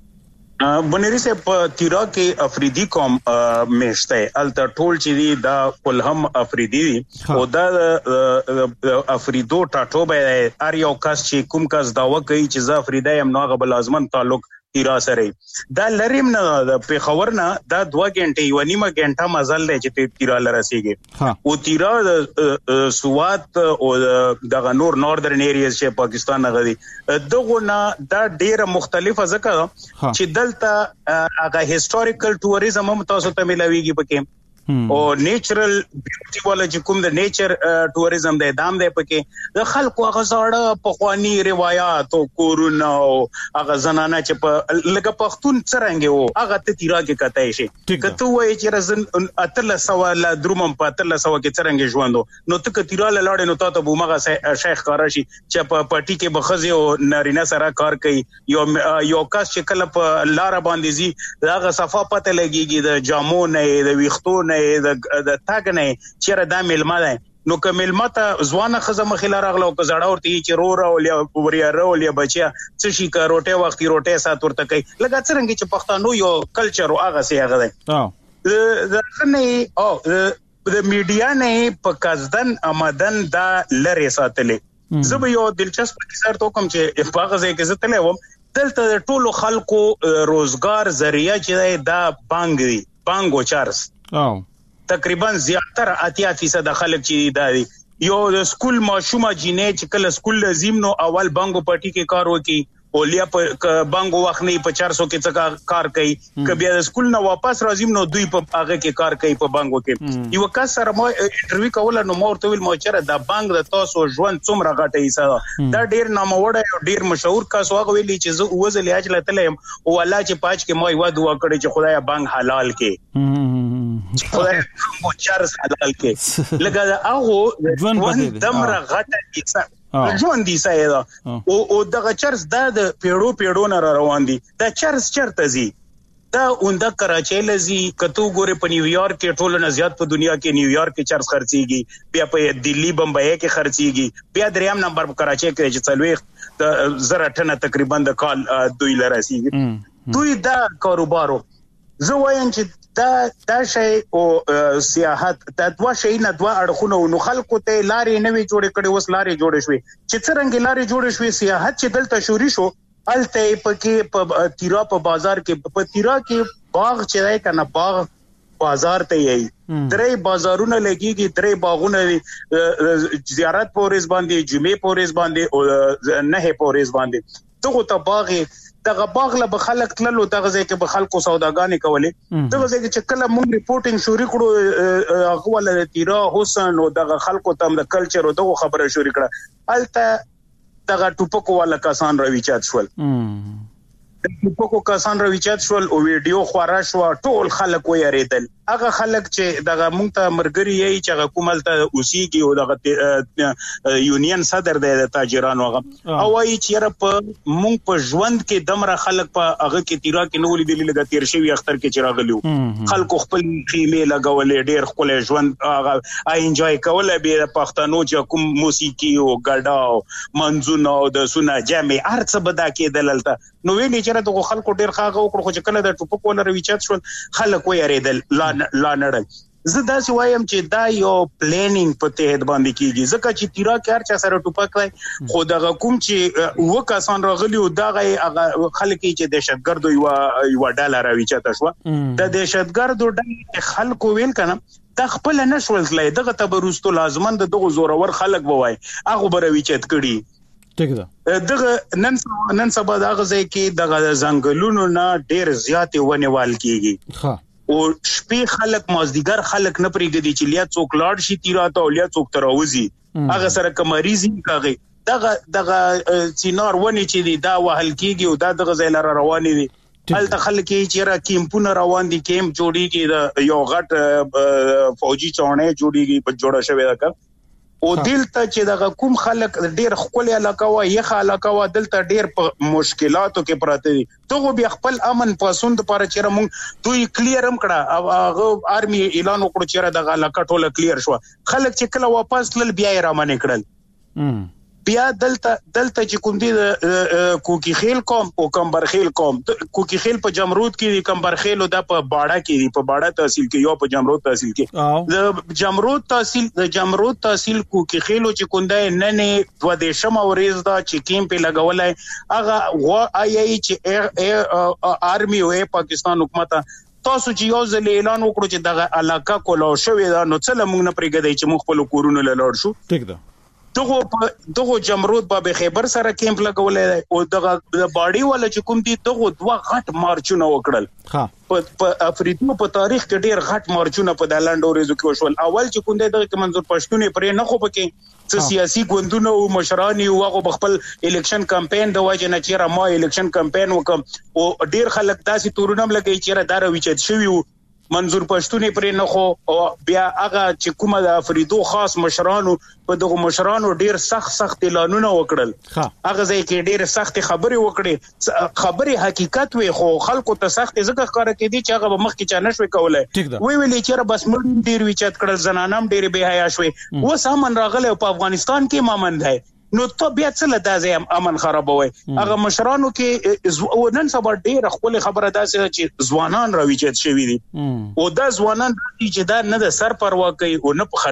بنيري سے په تیرا کې افریدي قوم مشته ال تر ټول چې دی دا کلهم افریدي او دا افریدو ټاټو به ار یو کس چې کوم کس داوا کوي چې ز افریدي هم نو غو لازمن تعلق تیرا سره دا لریم نه د پیښور نه دا دوه غنټه یو نیمه غنټه مزل دی چې تیرا لرسیږي او تیرا د سوات او د نور ناردرن ایریاز چې پاکستان غدي دغه نه دا ډیره مختلفه ځکه چې دلته هغه هیستوریکل ټوریزم هم تاسو ته ملويږي پکې او نیچرل بیوټي ولا چې کوم د نیچر ټوریزم د ادم دی پکې د خلکو غزاړه پخوانی روایت او کورونه او هغه زنانه چې په لګه پښتون څرنګه وو هغه ته تیرا کې کته شي کته وای چې رزن اتل سوال درومم په اتل سو کې څرنګه ژوندو نو ته تیرا لاړې نو ته به مغه شیخ کارشي چې په پټي کې بخزي او نارینه سره کار کوي یو یو کس چې کله په لار باندې زی هغه صفه پته لګيږي د جامو نه د ویختو نه د د تاګ نه چیرې دا ملما ده نو کومل ماته ځوانه خزه مخې راغله او کزړه ورته چې رو را ولیا وریا را ولیا بچیا څه شي کا روټه وخت روټه سات ورته کوي لکه څنګه چې پښتانو یو کلچر او هغه سي هغه ده دا نه او د میډیا نه په کزدن آمدن دا لری ساتلې زه یو دلچسپ کیسه ته کوم چې په هغه ځای کې زتلې وم دلته د ټولو خلکو روزګار ذریعہ چې دا بانګ دی بانګ او چارس او تقریبا زیاتره اتیا فیصد خلک چې دادي یو د سکول ماشومه جینې چې کله سکول لازم نو اول بانګو پټي کې کار وکي اولیا په بانګو وخت نه په چار سو کې څه کار کوي کبه د سکول نه واپس راځم نو دوی په هغه کې کار کوي په بانګو کې یو کس سره مو انټرویو کول نو مور ته ویل مو چر د بانګ د تاسو ژوند څومره غټه ایسه دا ډیر ناموړ ډیر مشهور کس واغ ویلی چې زه وزل اج لته او الله چې پاج کې مو یو دعا کړی چې خدای بانګ حلال کې خدای مو چر حلال کې لکه هغه ژوند دمره غټه ایسه ژوند دي ساده او او دغه چرس د پیړو پیړو نه روان دي دا چرس چرته زی دا اونده کراچۍ لزی کتو ګوره په نیویارک کې ټول نه زیات په دنیا کې نیویارک کې چرس خرڅيږي بیا په دلی بمبئی کې خرڅيږي بیا دریم نمبر په کراچۍ کې چې څلوي د زره ټنه تقریبا د کال دوی لرسيږي دوی دا کاروبارو زه وایم چې دا دا شی او سیاحت دا دوا شی نه دوا اړخونه نو خلکو ته لارې نوې جوړې کړي وس لارې جوړې شوې چې څنګه لارې جوړې شوې سیاحت چې دلته شوري شو الته پکې په تیرا په بازار کې په تیرا کې باغ چې راي کنه باغ بازار ته یې درې بازارونه لګيږي درې باغونه زیارت پورز باندې جمعې پورز باندې او نه پورز باندې دغه ته باغ دغه باغ له بخلک تللو دغه ځای کې بخلکو سوداګانې کولې دغه ځای کې چې کله موږ ریپورتینګ شروع کړو هغه ول تیرا حسین او دغه خلکو تم د کلچر او دغه خبره شروع کړه الته دغه ټوپکو والا کسان راوي چات شول ټوپکو کسان راوي چات شول او ویډیو خورا شو ټول خلک وې ریدل هغه خلک چې دغه مونږ ته مرګري یې چې هغه کوملته اوسېږي او دغه یونین صدر د تاجرانو هغه او وايي چې په مونږ په ژوند کې دمره خلک په هغه کې تیرا کې نو لیدلې لګا تیر شوی اختر کې چې راغلیو خلکو خپل خیمه لګولې ډېر خپل ژوند هغه انجوای کولای به پښتنو چې کوم موسیقي او ګډاو منځونه او د سونه جامع ارڅ بدا کې دللته نو ویلې چې راته خلکو ډېر خاغه وکړو خو چې کله د ټوپک ولا رويچات شو خلک وې اړېدل لا لا نړل زه دا سی وایم چې دا یو پلانینګ په تهد باندې کیږي ځکه چې تیرا کار چا سره ټوپک وای خو دا کوم چې و کسان راغلی او دا خلک چې دهشتګرد یو یو ډالر راويچات شو د دهشتګرد ډول خلکو ویل کنه دا خپل نشول تلای دغه تبرستو لازمن دغه زورور خلک وای هغه برويچات کړي دغه نن نن سبا دغه ځای کې دغه ځنګلونو نه ډېر زیاتې ونیوال کیږي ها او شپې خلک مازدیګر خلک نه پریږدي چې لیا څوک لاړ شي تیراته او لیا څوک تراوزی هغه سره کمریزي کاغي دغه دغه چینار ونی چې دی دا وهل کیږي او دا دغه ځای لاره روان دي هلته خلک چې را کیمپونه روان دي کیمپ جوړیږي د یو غټ فوجي چونه جوړیږي په جوړه شوی دا او دلته چې دغه کوم خلک ډیر خپل علاقه وا یخ علاقه وا دلته ډیر په مشکلاتو کې پراته دي ته به خپل امن پسوند پر چیرې مونږ دوی کلیرم کړه هغه آرمي اعلان وکړو چې دغه علاقه ټوله کلیر شو خلک چې کله واپس تل بیا یې را منې کړل بیا دلته دلته چې کوم دي کوکی خیل قوم او کمبر خیل قوم کوکی خیل په جمرود کې کمبر خیل او د په باړه کې په باړه تحصیل کې یو په جمرود تحصیل کې د جمرود تحصیل د جمرود تحصیل کوکی خیل چې کونده نه نه و د شمه ورز دا چې کیم په لګولای هغه و آی چې آرمي او پاکستان حکومت تاسو چې یو ځل اعلان وکړو چې دغه علاقه کولاو شوې دا نو څه لمونږ نه پرېږدي چې مخ په کورونو لاړ شو ټیک ده دغه دغه جمرود په خیبر سره کیمپ لګولای او دغه د باډي ولا چې کوم دي دغه دوه غټ مارچونه وکړل ها په افریقا په تاریخ کې ډیر غټ مارچونه په دالانډ اورېزو کې وشول اول چې کوم دي دغه منظور پښتونې پرې نه خو پکې څه سیاسي ګوندونه او مشران یو هغه خپل الیکشن کمپاین د وجه نه چیرې ما الیکشن کمپاین وکم او ډیر خلک داسې تورونم لګي چیرې دار وچت شوی منظور پښتونې پرې نه خو بیا هغه چې کومه د افریدو خاص مشرانو په دغه مشرانو ډیر سخت سخت اعلانونه وکړل هغه ځای کې ډیر سخت خبرې وکړي خبرې حقیقت وي خو خلکو ته سخت ځکه ښکار کړي چې هغه مخ کې چا نشوي کولای وی ویلې چې بس مړ ډیر وچت کړل زنانم ډیر به حیا شوي و سامان راغله په افغانستان کې مامن دی نو ته بیا څه لدا ځم امن خرابوي هغه مشرانو کې نن سبا ډیر خپل خبره داسې چې ځوانان راويچت شوی دي او دا ځوانان چې دا نه د سر پروا کوي او نه په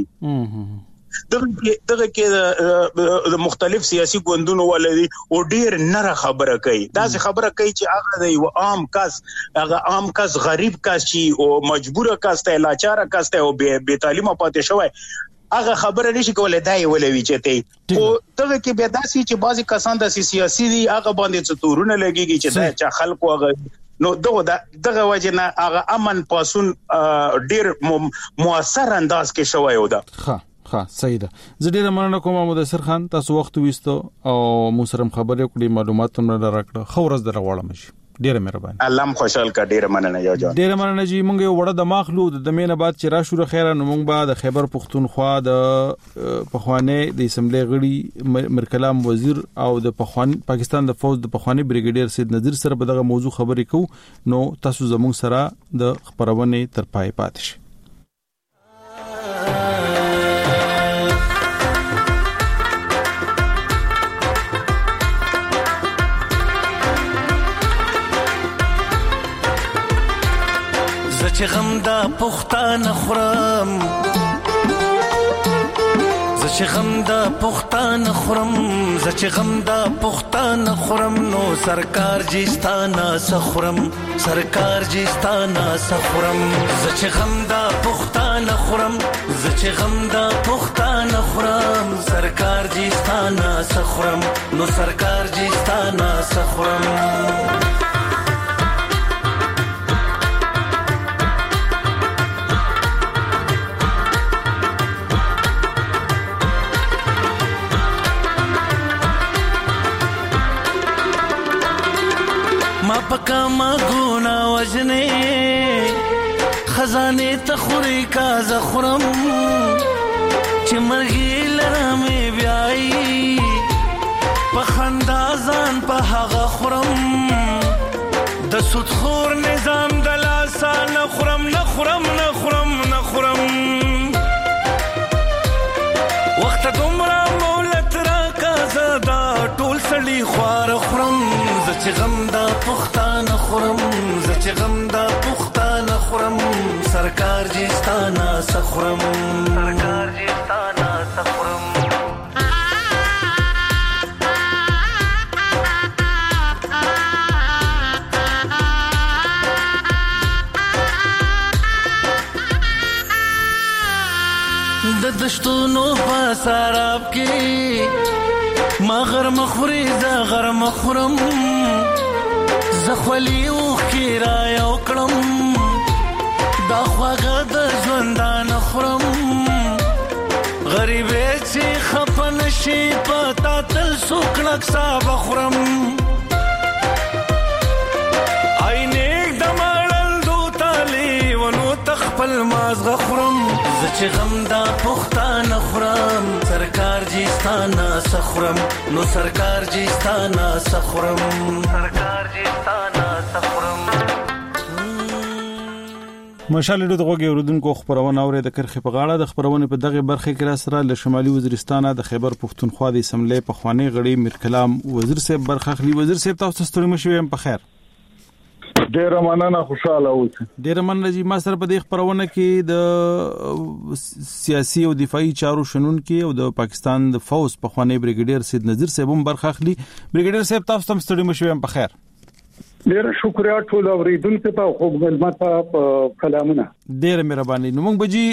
خرڅيږي دغه دغه کې د مختلف سیاسي ګوندونو ولدي او ډیر نه خبره کوي دا څه خبره کوي چې هغه د یو عام کس هغه عام کس غریب کس چې او مجبور کس ته لاچار کس ته او بے تعلیمه پاتې شوی هغه خبره نشي کولای دای ولوي چته او دغه کې بیا داسي چې بعضی کسان د سیاسي دي هغه باندې څتورونه لګيږي چې دا چې خلکو هغه نو دغه دغه وجه نه هغه امن پاسون ډیر موثر انداز کې شوی و دا ها ها صحیح ده زه ډیر مننه کوم مدثر خان تاسو وخت وېستو او مو سره خبرې کړې معلومات هم را راکړه خو ورځ دروړم شي ډیر مهرباني الله م خوشحال کا ډیر مننه یو جان ډیر مننه جی مونږ یو وړه د ماخلو د مینه بعد چې را شروع خیره نو مونږ به د خیبر پختونخوا د پخوانی د اسمبلی غړي مرکلام وزیر او د پخوانی پاکستان د فوج د پخوانی بریګیډیر سید نذیر سره په دغه موضوع خبرې کوو نو تاسو زموږ سره د خبرونه تر پای پاتې شئ چې غم دا پختانه خورم زه چې غم دا پختانه خورم زه چې غم دا پختانه خورم نو سرکار جستانه سخورم سرکار جستانه سخورم زه چې غم دا پختانه خورم زه چې غم دا پختانه خورم سرکار جستانه سخورم نو سرکار جستانه سخورم پکا ما ګونا وجنه خزانه تخوري کا زخرم چې مرغي لرمه بیاي په خندازان په هغه خرم د سود خور نظام د لاسا نخرم نخرم نخرم نخرم وخت دومره مولت را کا زدا ټول سړي خوار خرم زچ غم دا پختان خرم زچ غم دا پختان خرم سرکار جستانا سخرم سرکار جستانا سخرم د دشتونو په سراب کې مغر مخوري ز غر مخرم زخولي او خیرا یو کړم دا خواغه د ژوندان خرم غریب چې خپن شي پتا تل سوکړک صاحب خرم عینک دمړل دو تالي ونو تخپل ماز غخرم زچ غم دا پختان خرم سرکار جستانا سخرم نو سرکار جستانا سخرم سرکار جستانا سخرم مشال ډېر دغه اوردونکو خبرونه اوري د کرخي په غاړه د خبرونه په دغه برخه کې را سره له شمالي وزیرستان د خیبر پښتونخوا د اسمبلی په خوانی غړي میر کلام وزیر صاحب برخه خلی وزیر صاحب تاسو ستړي مشوي په خیر ډېر مننه خوشاله اوسئ ډېر مننه جی ما سره په دې خبرونه کې د سیاسي او دفاعي چارو شنن کې او د پاکستان د فوج په خوانی بریګیډیر سید نذیر صاحب هم برخه خلی بریګیډیر صاحب تاسو هم ستړي مشوي په خیر ډېر شکریا ټول اوریدونکو ته خو خدمت کلامونه ډېر مهرباني نو موږ بجی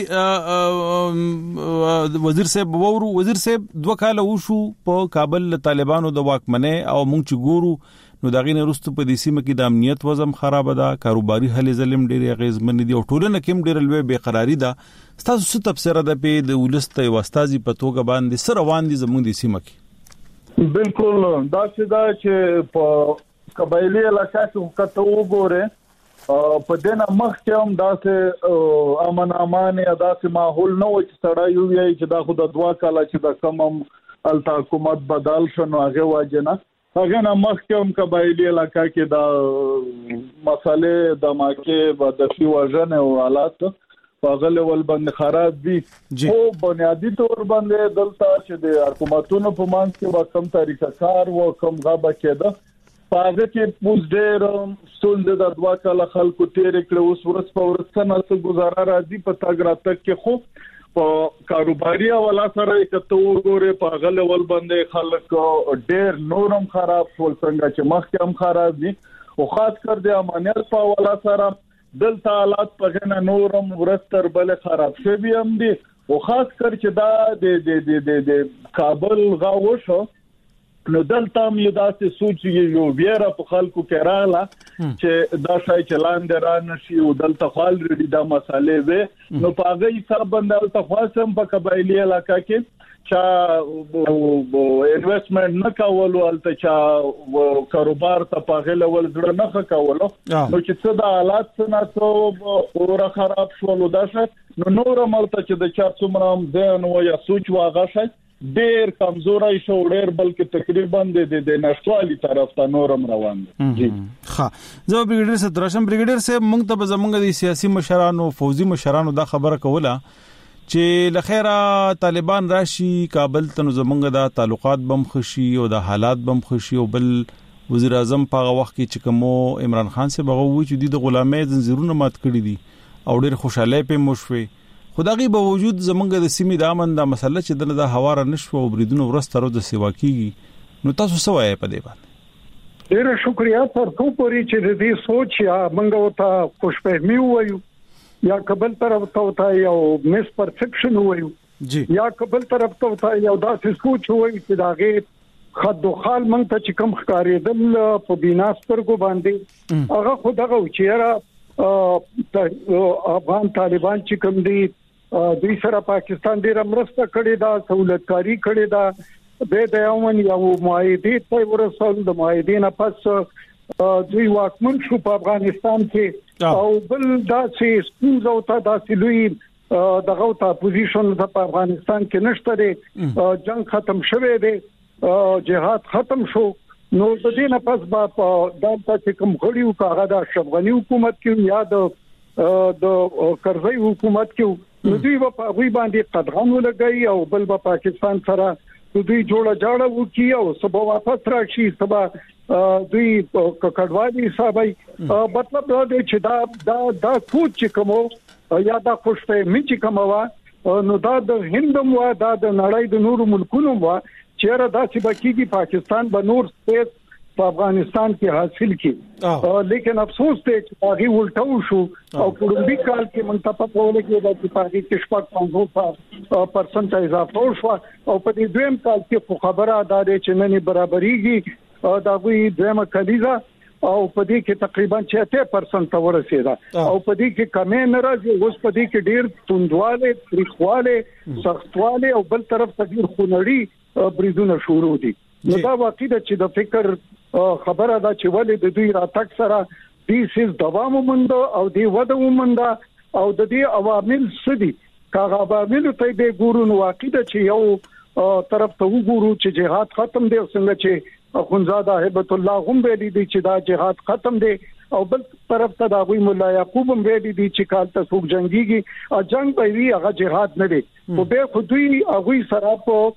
وزیر صاحب وورو وزیر صاحب دوه کال وشو په کابل طالبانو د واکمنۍ او موږ چې ګورو نو دغه نه رستو په دې سیمه کې د امنیت وضم خراب ده کاروباري حل ظلم ډېر غیزمن دي او ټولنه کې ډېر لوی بے قراری ده تاسو څه تفسیر ده په د ولسته واستازي په توګه باندې سره روان دي زموږ د سیمه کې بالکل دا څه دا چې په قبایلی علاقه کې کته وګوره په دنه مخ کې هم داسې امن امان یا داسې ماحول نه و چې سړی یو یې چې دا خو د دوا کاله چې د کمم التا حکومت بدل شنو هغه واجنه هغه نه مخ کې هم قبایلی علاقه کې دا مسالې د ماکه د فی وژن او حالات په غل ول باندې خراب دي او بنیادی تور باندې دلته چې د حکومتونو په مانځ کې به کم طریقه کار و کم غابه کېده پاګه کې پوز ډېر ستوند د دوا کاله خلکو تیر کړو اوس ورځ په ورځ څنګه گزاره راځي په تاګ راتګ کې خو په کاروباري حواله سره کته وګوره په غل ول باندې خلک ډېر نورم خراب ټول څنګه چې مخکې هم خراب دي او خاص کر د امنیت په حواله سره دلته حالات په غنه نورم ورستر بل خراب شوی هم دي او خاص کر چې دا د د د کابل غاوشو نو دلته هم یو داسې سوچ یو بیره په خلکو کې رااله چې دا شای چلان درانه شي او دلته خپل ردی دا مسالې وي نو په هغه حساب باندې دلته خاصم په قبایلی علاقه کې چا انویسټمنټ نه کولو الته چا کاروبار ته په غل ول زړه نه کولو نو چې څه د حالات نه څو اور خراب شول دا شت نو نور ملته چې د چا څومره ځان و یا سوچ واغه شت ډېر کمزورای شو ډېر بلکې تقریبا د د نشوالي طرف ته نورم روان دي ها زه بریګیډر صاحب درشم بریګیډر صاحب موږ ته زمونږ د سیاسي مشرانو فوجي مشرانو دا خبره کوله چې لخيره طالبان راشي کابل ته زمونږ د تعلقات بم خشي او د حالات بم خشي او بل وزیر اعظم په وخت کې چې کومو عمران خان سے بغوي چې د غلامۍ زنجیرونه مات کړی دي او ډېر خوشاله په مشوي خدایي به وجود زمونږ د سیمې د امن د مسله چې دغه هواره نشو او بریدونو ورسترو د سیوا کیږي نو تاسو سوای په دې باندې ډېر شکریا تر څو پوری چې دې سوچ یا منګه وتا خوشفهمي وایو یا قبل طرف ته وتا یو مس پرسپشن وایو جی یا قبل طرف ته وتا یو داسې سوچ وایي چې داغه خدو خال مونږ ته چې کم ښکارېدل په بیناستر کو باندې هغه خدغه چیرې افغان طالبان چې کوم دي دوی سره پاکستان ډیر مرسته کړې ده سہولتکاری کړې ده به د یومن یو معاهده ته ورسول د معاهدې نه پس دوی واکمن شو په افغانستان کې او بل داسې ستونزه او داسې لوی دغه ته اپوزیشن په افغانستان کې نشته دی جنگ ختم شوه دی جهاد ختم شو نو د دې نه پس با دلته چې کوم غړیو کاغه د افغاني حکومت کې یا د د کرزي حکومت کې نو دوی په غوي باندې قدغن ولګي او بل په پاکستان سره دوی جوړه جاړه وکي او سبا واپس راشي سبا دوی کډوالي حسابي مطلب دا دی چې دا دا دا کوچ چې کومو یا دا خوشته می چې کوموا نو دا د هندم وا دا د نړۍ د نورو ملکونو وا چیرې دا چې بکیږي پاکستان به نور سپیس په افغانستان کې حاصل کی لیکن افسوس ته چې هغه ولټاو شو او په لومړي کال کې منتفق ولې کې د پاکستان کې شپږ پنځوس پرسنټ اضافه شو او په دې دویم کال کې خبره ده چې نن برابرېږي دا غوي دویمه کلیزه او په دې کې تقریبا شپږ پرسنټ ورسېده او په دې کې کمې ناراضي اوس په دې کې ډېر توندواله تاریخواله سختواله او بل طرف ته ډېر خونړي بریدونه شروع دي نو دا واقعي ده چې د فکر خبره ده چې ولې د دوی راتګ سره دې سیس دوام ومنده او دې وده ومنده او د دې عوامل سدي کاغه عوامل ته به ګورو نو واقعي ده چې یو طرف ته وګورو چې جهاد ختم دی او څنګه چې اخونزاده هبت الله هم ویلي دي چې دا جهاد ختم دی او بل طرف ته دا غوي مولا یعقوب هم ویلي دي چې کال ته څوک جنگيږي او جنگ به وی هغه جهاد نه دی خو به خو دوی هغه سره په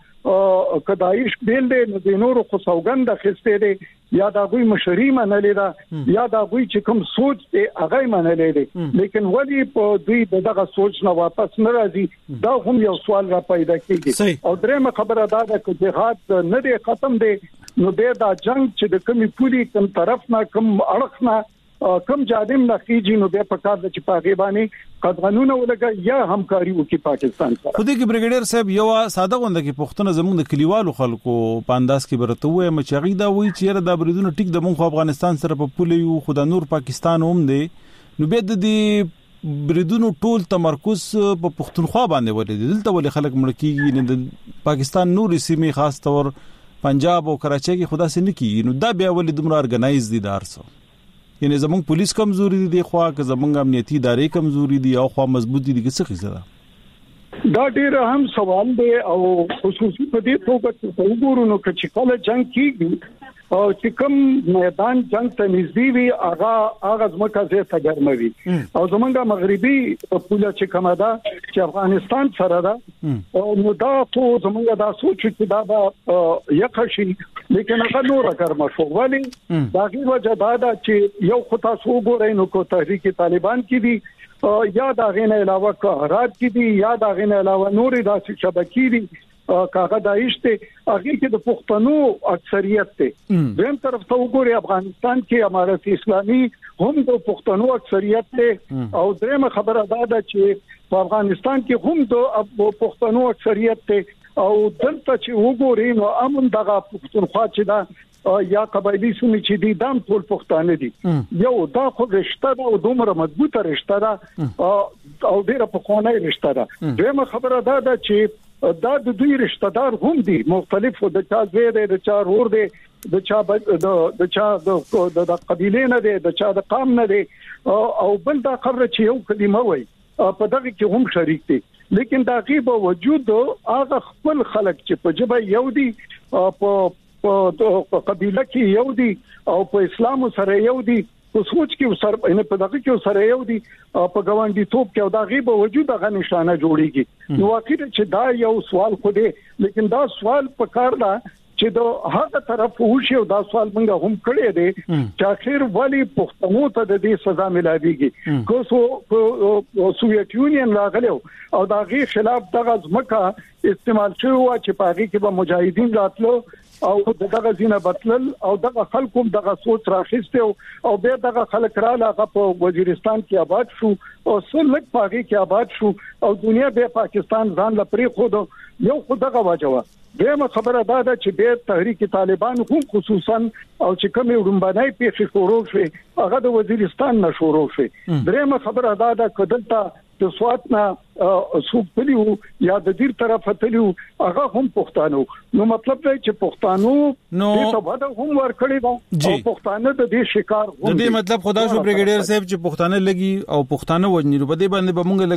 کدایش بیل دی نو د نورو خو سوګند خسته دی یا دا غوي مشري منلې ده یا دا غوي چې کوم سوچ دی هغه منلې دی لیکن ولی په دوی دغه سوچ نه واپس نه راځي دا هم یو سوال را پیدا کیږي او درېمه خبره دا ده چې جهاد نه دی ختم دی نو به دا جنگ چې د کمی پوری کم طرف نه کم اړخ نه کم جادم نه کیږي نو به په کار د چې پاګې باندې قانونونه ولګي یا همکاري وکړي پاکستان سره. خو دې کې بریګیډر صاحب یو ساده غونډه کې پښتون زموږ د کلیوالو خلکو په انداز کې برته وې مچغی دا وی چې د بریدونو ټیک د مونږ افغانستان سره په پوله یو خدای نور پاکستان هم دی نو به د دې بریدونو ټول تمرکز په پښتونخوا باندې ولې دلته ولې خلک مړ کیږي نه د پاکستان نور سیمې خاص طور پنجاب او کراچۍ کې خدا سي نه کیږي نو دا بیا ولې دومره ارګنایز دي دارسو یعنی زمونږ پولیس کمزوري دي خو که زمونږ امنیتي ادارې کمزوري دي او خو مضبوطي دي څه خزه دا ډیر اهم سوال دی او خصوصي په دې توګه چې وګورو نو چې کله جنگ کیږي او چې کوم میدان جنگ ته نږدې وي هغه هغه ځمکه زه ته ګرموي او زمونږ مغربي پوله چې کومه ده چې افغانستان سره ده او نو دا ټول زمونږ دا سوچ چې دا به یقشي لیکن هغه نور ګرم شو ولی دا غي وجه دا ده چې یو خطا سو ګورې نو کو تحریک طالبان کې دي یا دا غینه علاوه قرارات کې دي یا دا غینه علاوه نور داسې شبکې دي کاغه دایشته هغه کې د پښتنو اکثریت ته دیم طرف ته وګوري افغانستان کې امارت اسلامي هم د پښتنو اکثریت ته او درېمه خبره دا ده چې په افغانستان کې هم د پښتنو اکثریت ته او دلته چې وګوري نو امن دغه پښتونخوا چې دا یا قبایلی سیمې چې دي دام ټول پښتانه دي یو دا خو رشتہ دا او دومره مضبوطه رشتہ دا او ډیره پخوانی رشتہ دا دغه خبره دا ده چې دا د دوی رشتہ دار هم دي مختلف د چا زوی دی د چا ورور دی د چا د چا د قبیله نه دی د چا د قام نه دی او بل دا خبره چې یو کلمه وای په دغه کې هم شریک دي لیکن دا غیب وجود هغه خپل خلک چې په جبه یو دي په قبیله کې یو دي او په اسلام سره یو دي په سوچ کې سره نه په دغه کې سره یو دي په ګوانډي توپ کې دا غیب وجود هغه نشانه جوړيږي نو واقعي چې دا یو سوال خو دی لیکن دا سوال په کار دا چې د هغه طرف وشي او دا سوال موږ هم کړی دی چې اخر ولی پښتنو ته د دې سزا ملایږي کو سو سوویت یونین راغلو او دا غي خلاف دغه ځمکه استعمال شوی و چې پاږي کې به مجاهدین راتلو او دغه زینه بتلل او دغه خلکو دغه سوچ راخسته او به دغه خلک را لاغه په وزیرستان کې آباد شو او سلک پاږي کې آباد شو او دنیا به پاکستان ځان لپاره خود یو خدغه واجوه دغه خبره دا ده چې به تحریک طالبان هم خصوصا او چې کوم وړاندې پیښې شروع شوه هغه د وزیرستان نه شروع شي. درېمه خبره دا ده کدلته د سوات نه سوق پلیو یا د دیر طرف تلیو هغه هم پښتانه. نو مطلب دی چې پښتانه نو ته ودا هم ورکړي دا او پښتانه د دې شکار هم د دې مطلب خدا شو بریګیډیر صاحب چې پښتانه لګي او پښتانه وجنی په دې باندې به مونږ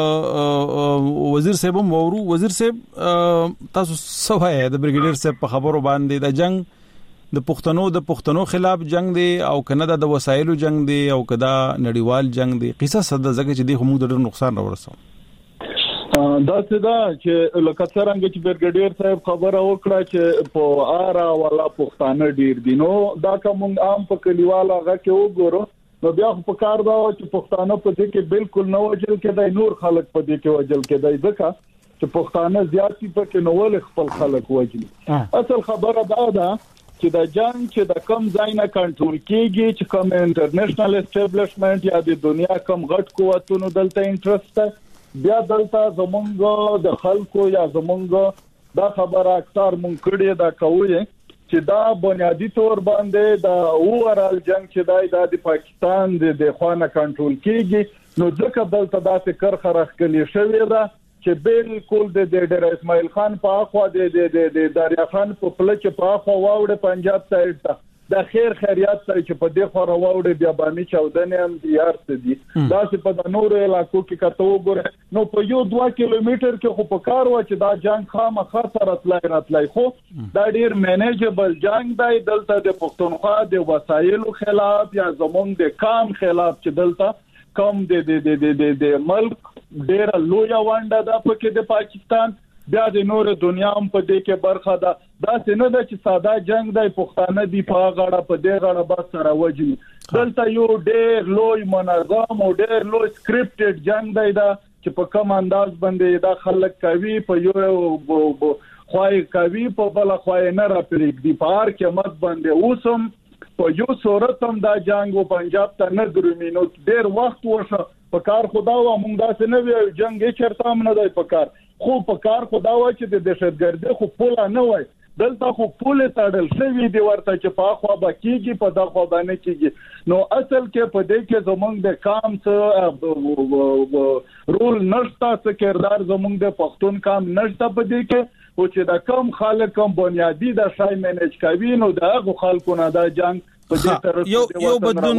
لګ وزیر صاحب مورو وزیر صاحب تاسو سوای د بریګیډیر صاحب په خبرو باندې د جنگ د پښتنو د پښتنو خلاف جنگ دی او کنه د وسایلو جنگ دی او کدا نړیوال جنگ دی قصه صد زګه چې دی هم د نقصان راورسو دا څه دا چې لکه څنګه چې برګډیر صاحب خبره وکړه چې په آرا ولا پښتانه ډیر دي نو دا کوم عام په کلیواله هغه کې وګورو نو بیا په کار دا چې پښتانه په دې کې بالکل نه وجل کېدای نور خلک په دې کې وجل کېدای ځکه چې پښتانه زیاتی په کې نو ول خپل خلک وجل. اصل خبره دا ده چې د جنگ چې د کم ځای نه کنټرول کیږي چې کوم انټرنیشنل اسټابلیشمنت یا د دنیا کم غټ قوتونو دلته انټرست بیا دلته زمونږ د خلکو یا زمونږ دا خبره اکثر مونږ کړی دا کوي چې دا بنیادی تور باندې د اوورال جنگ چې د پاکستان د خوانه کنټرول کیږي نو ځکه دلته دا فکر خرخ کلی شوی دا چې بالکل د ډېر اسماعیل خان په اخوا د د دریا خان په پلچ په اخوا واوړ پنجاب سایډ ته د خیر خیریات سره چې په دې خو راوړ بیا باندې چودنې هم زیار دي دا چې په نورو علاقو کې کته وګوره نو په یو دوه کیلومتر کې خو په کار و چې دا جنگ خامخا سره تلای راتلای خو دا ډیر مینیجبل جنگ دی دلته د پښتونخوا د وسایلو خلاف یا زمونږ د کام خلاف چې دلته کم د د د د ملک ډیر لوی وانډه ده په کې د پاکستان بیا د نور دنیا هم په دې کې برخه ده دا څنګه ده چې ساده جنگ دی پښتانه دی په غاړه په دې غاړه بس سره وجني دلته یو ډیر لوی منظم او ډیر لوی سکرپټډ جنگ دی دا چې په کوم انداز باندې دا خلک کوي په یو خوای کوي په بل خوای نه را پرېږ دی په هر کې مت باندې اوسم په یو صورت هم دا جنگ او پنجاب ته نه درومي نو ډیر وخت وشه په کار خدا و موږ داسې نه وی جنگ یې چرته هم نه دی په کار خو په کار خدا و چې د دهشتګردي خو پوله نه وای دلته خو پوله تړل شوی دی ورته چې په خوا باکیږي په دغه باندې کېږي نو اصل کې په دې کې زمونږ د کام څه رول نشته څه کردار زمونږ د پښتون کام نشته په دې کې او چې دا کم خلک کم بنیادی د شای مینج کوي نو دغه خلکو نه دا جنگ یو یو بدلون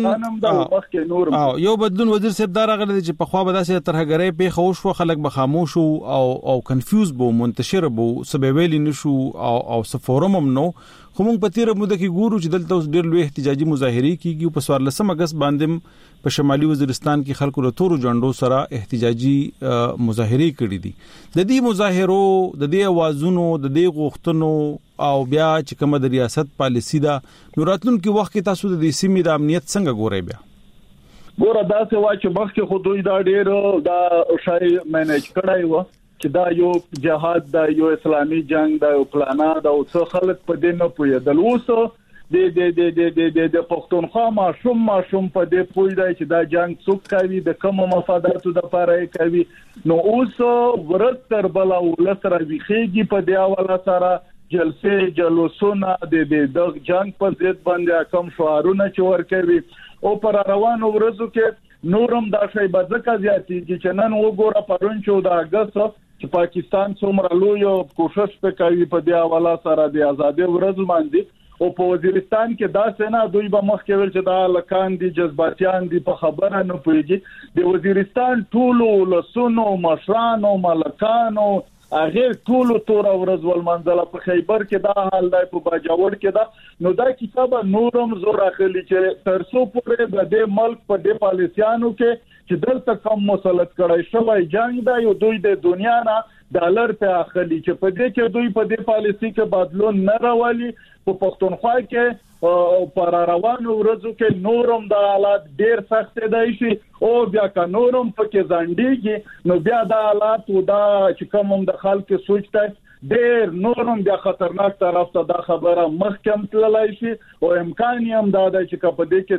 او یو بدلون وزیر صاحب دا راغلی چې په خوا به داسې ترهګرۍ په خوش و خلک به خاموش او او کنفیوز بو منتشر بو سبب ویل نشو او او سفورم هم نو خو موږ په تیر مده کې ګورو چې دلته اوس ډېر لوی احتجاجي مظاهره کیږي په څوارلسم اگست باندې په شمالي وزیرستان کې خلکو له تورو جنډو سره احتجاجي مظاهره کړې دي د دې مظاهرو د دې اوازونو د دې غوښتنو او بیا چې کومه د ریاست پالیسی دا نو راتلونکي وخت کې تاسو د دې سیمې د امنیت څنګه ګورئ بیا ګوره دا څه وا چې مخکې خو دوی دا ډېر دا شای مینج کړای و چې دا یو جهاد دا یو اسلامي جنگ دا یو پلانا دا او څه خلک په دې نه پوهېدل اوس د د د د د د پښتونخوا ماشوم ماشوم په دې پوي دی چې دا جنگ څوک کوي د کوم مفاداتو د لپاره کوي نو اوس ورتر بل او لسره ویخيږي په دی حواله سره جلسه جلوسونه د د جنگ په ضد باندې کوم شعارونه چې ورکوي او پر روانو ورځو کې نورم دا شی بدځکه زیاتېږي چې نن وګوره پرون چودہ اگست چې پاکستان څومره لوی کوشش وکړي په دی حواله سره د ازادي ورځ باندې او په وزیرستان کې دا سينه دوی به مخکې ویل چې دا لکان دي جذباتيان دي په خبره نه پويږي د وزیرستان ټولو لسونو مشرانو ملکانو هغه ټولو تور ورځ ول منځله په خیبر کې دا حال دی په باجوړ کې دا نو دا کتابه نورم زور راخلي چې ترسو پورې د دې ملک په دې پالیسیانو کې چې دلته کم مسلط کړای شوی جنگ دا یو دوی د دنیا نه ډالر په اخلي چې په دې کې دوی په دې پالیسی کې بدلون نه راولي په پښتونخوا کې پر روانو ورځو کې نورم د حالات ډیر سخت دی شي او بیا کا نورم پکې ځانډيږي نو بیا د حالات او دا چې کوم د خلکو سوچته ډیر نورم بیا خطرناک طرف ته دا خبره مخکم تللی شي او امکان هم دا دی چې په دې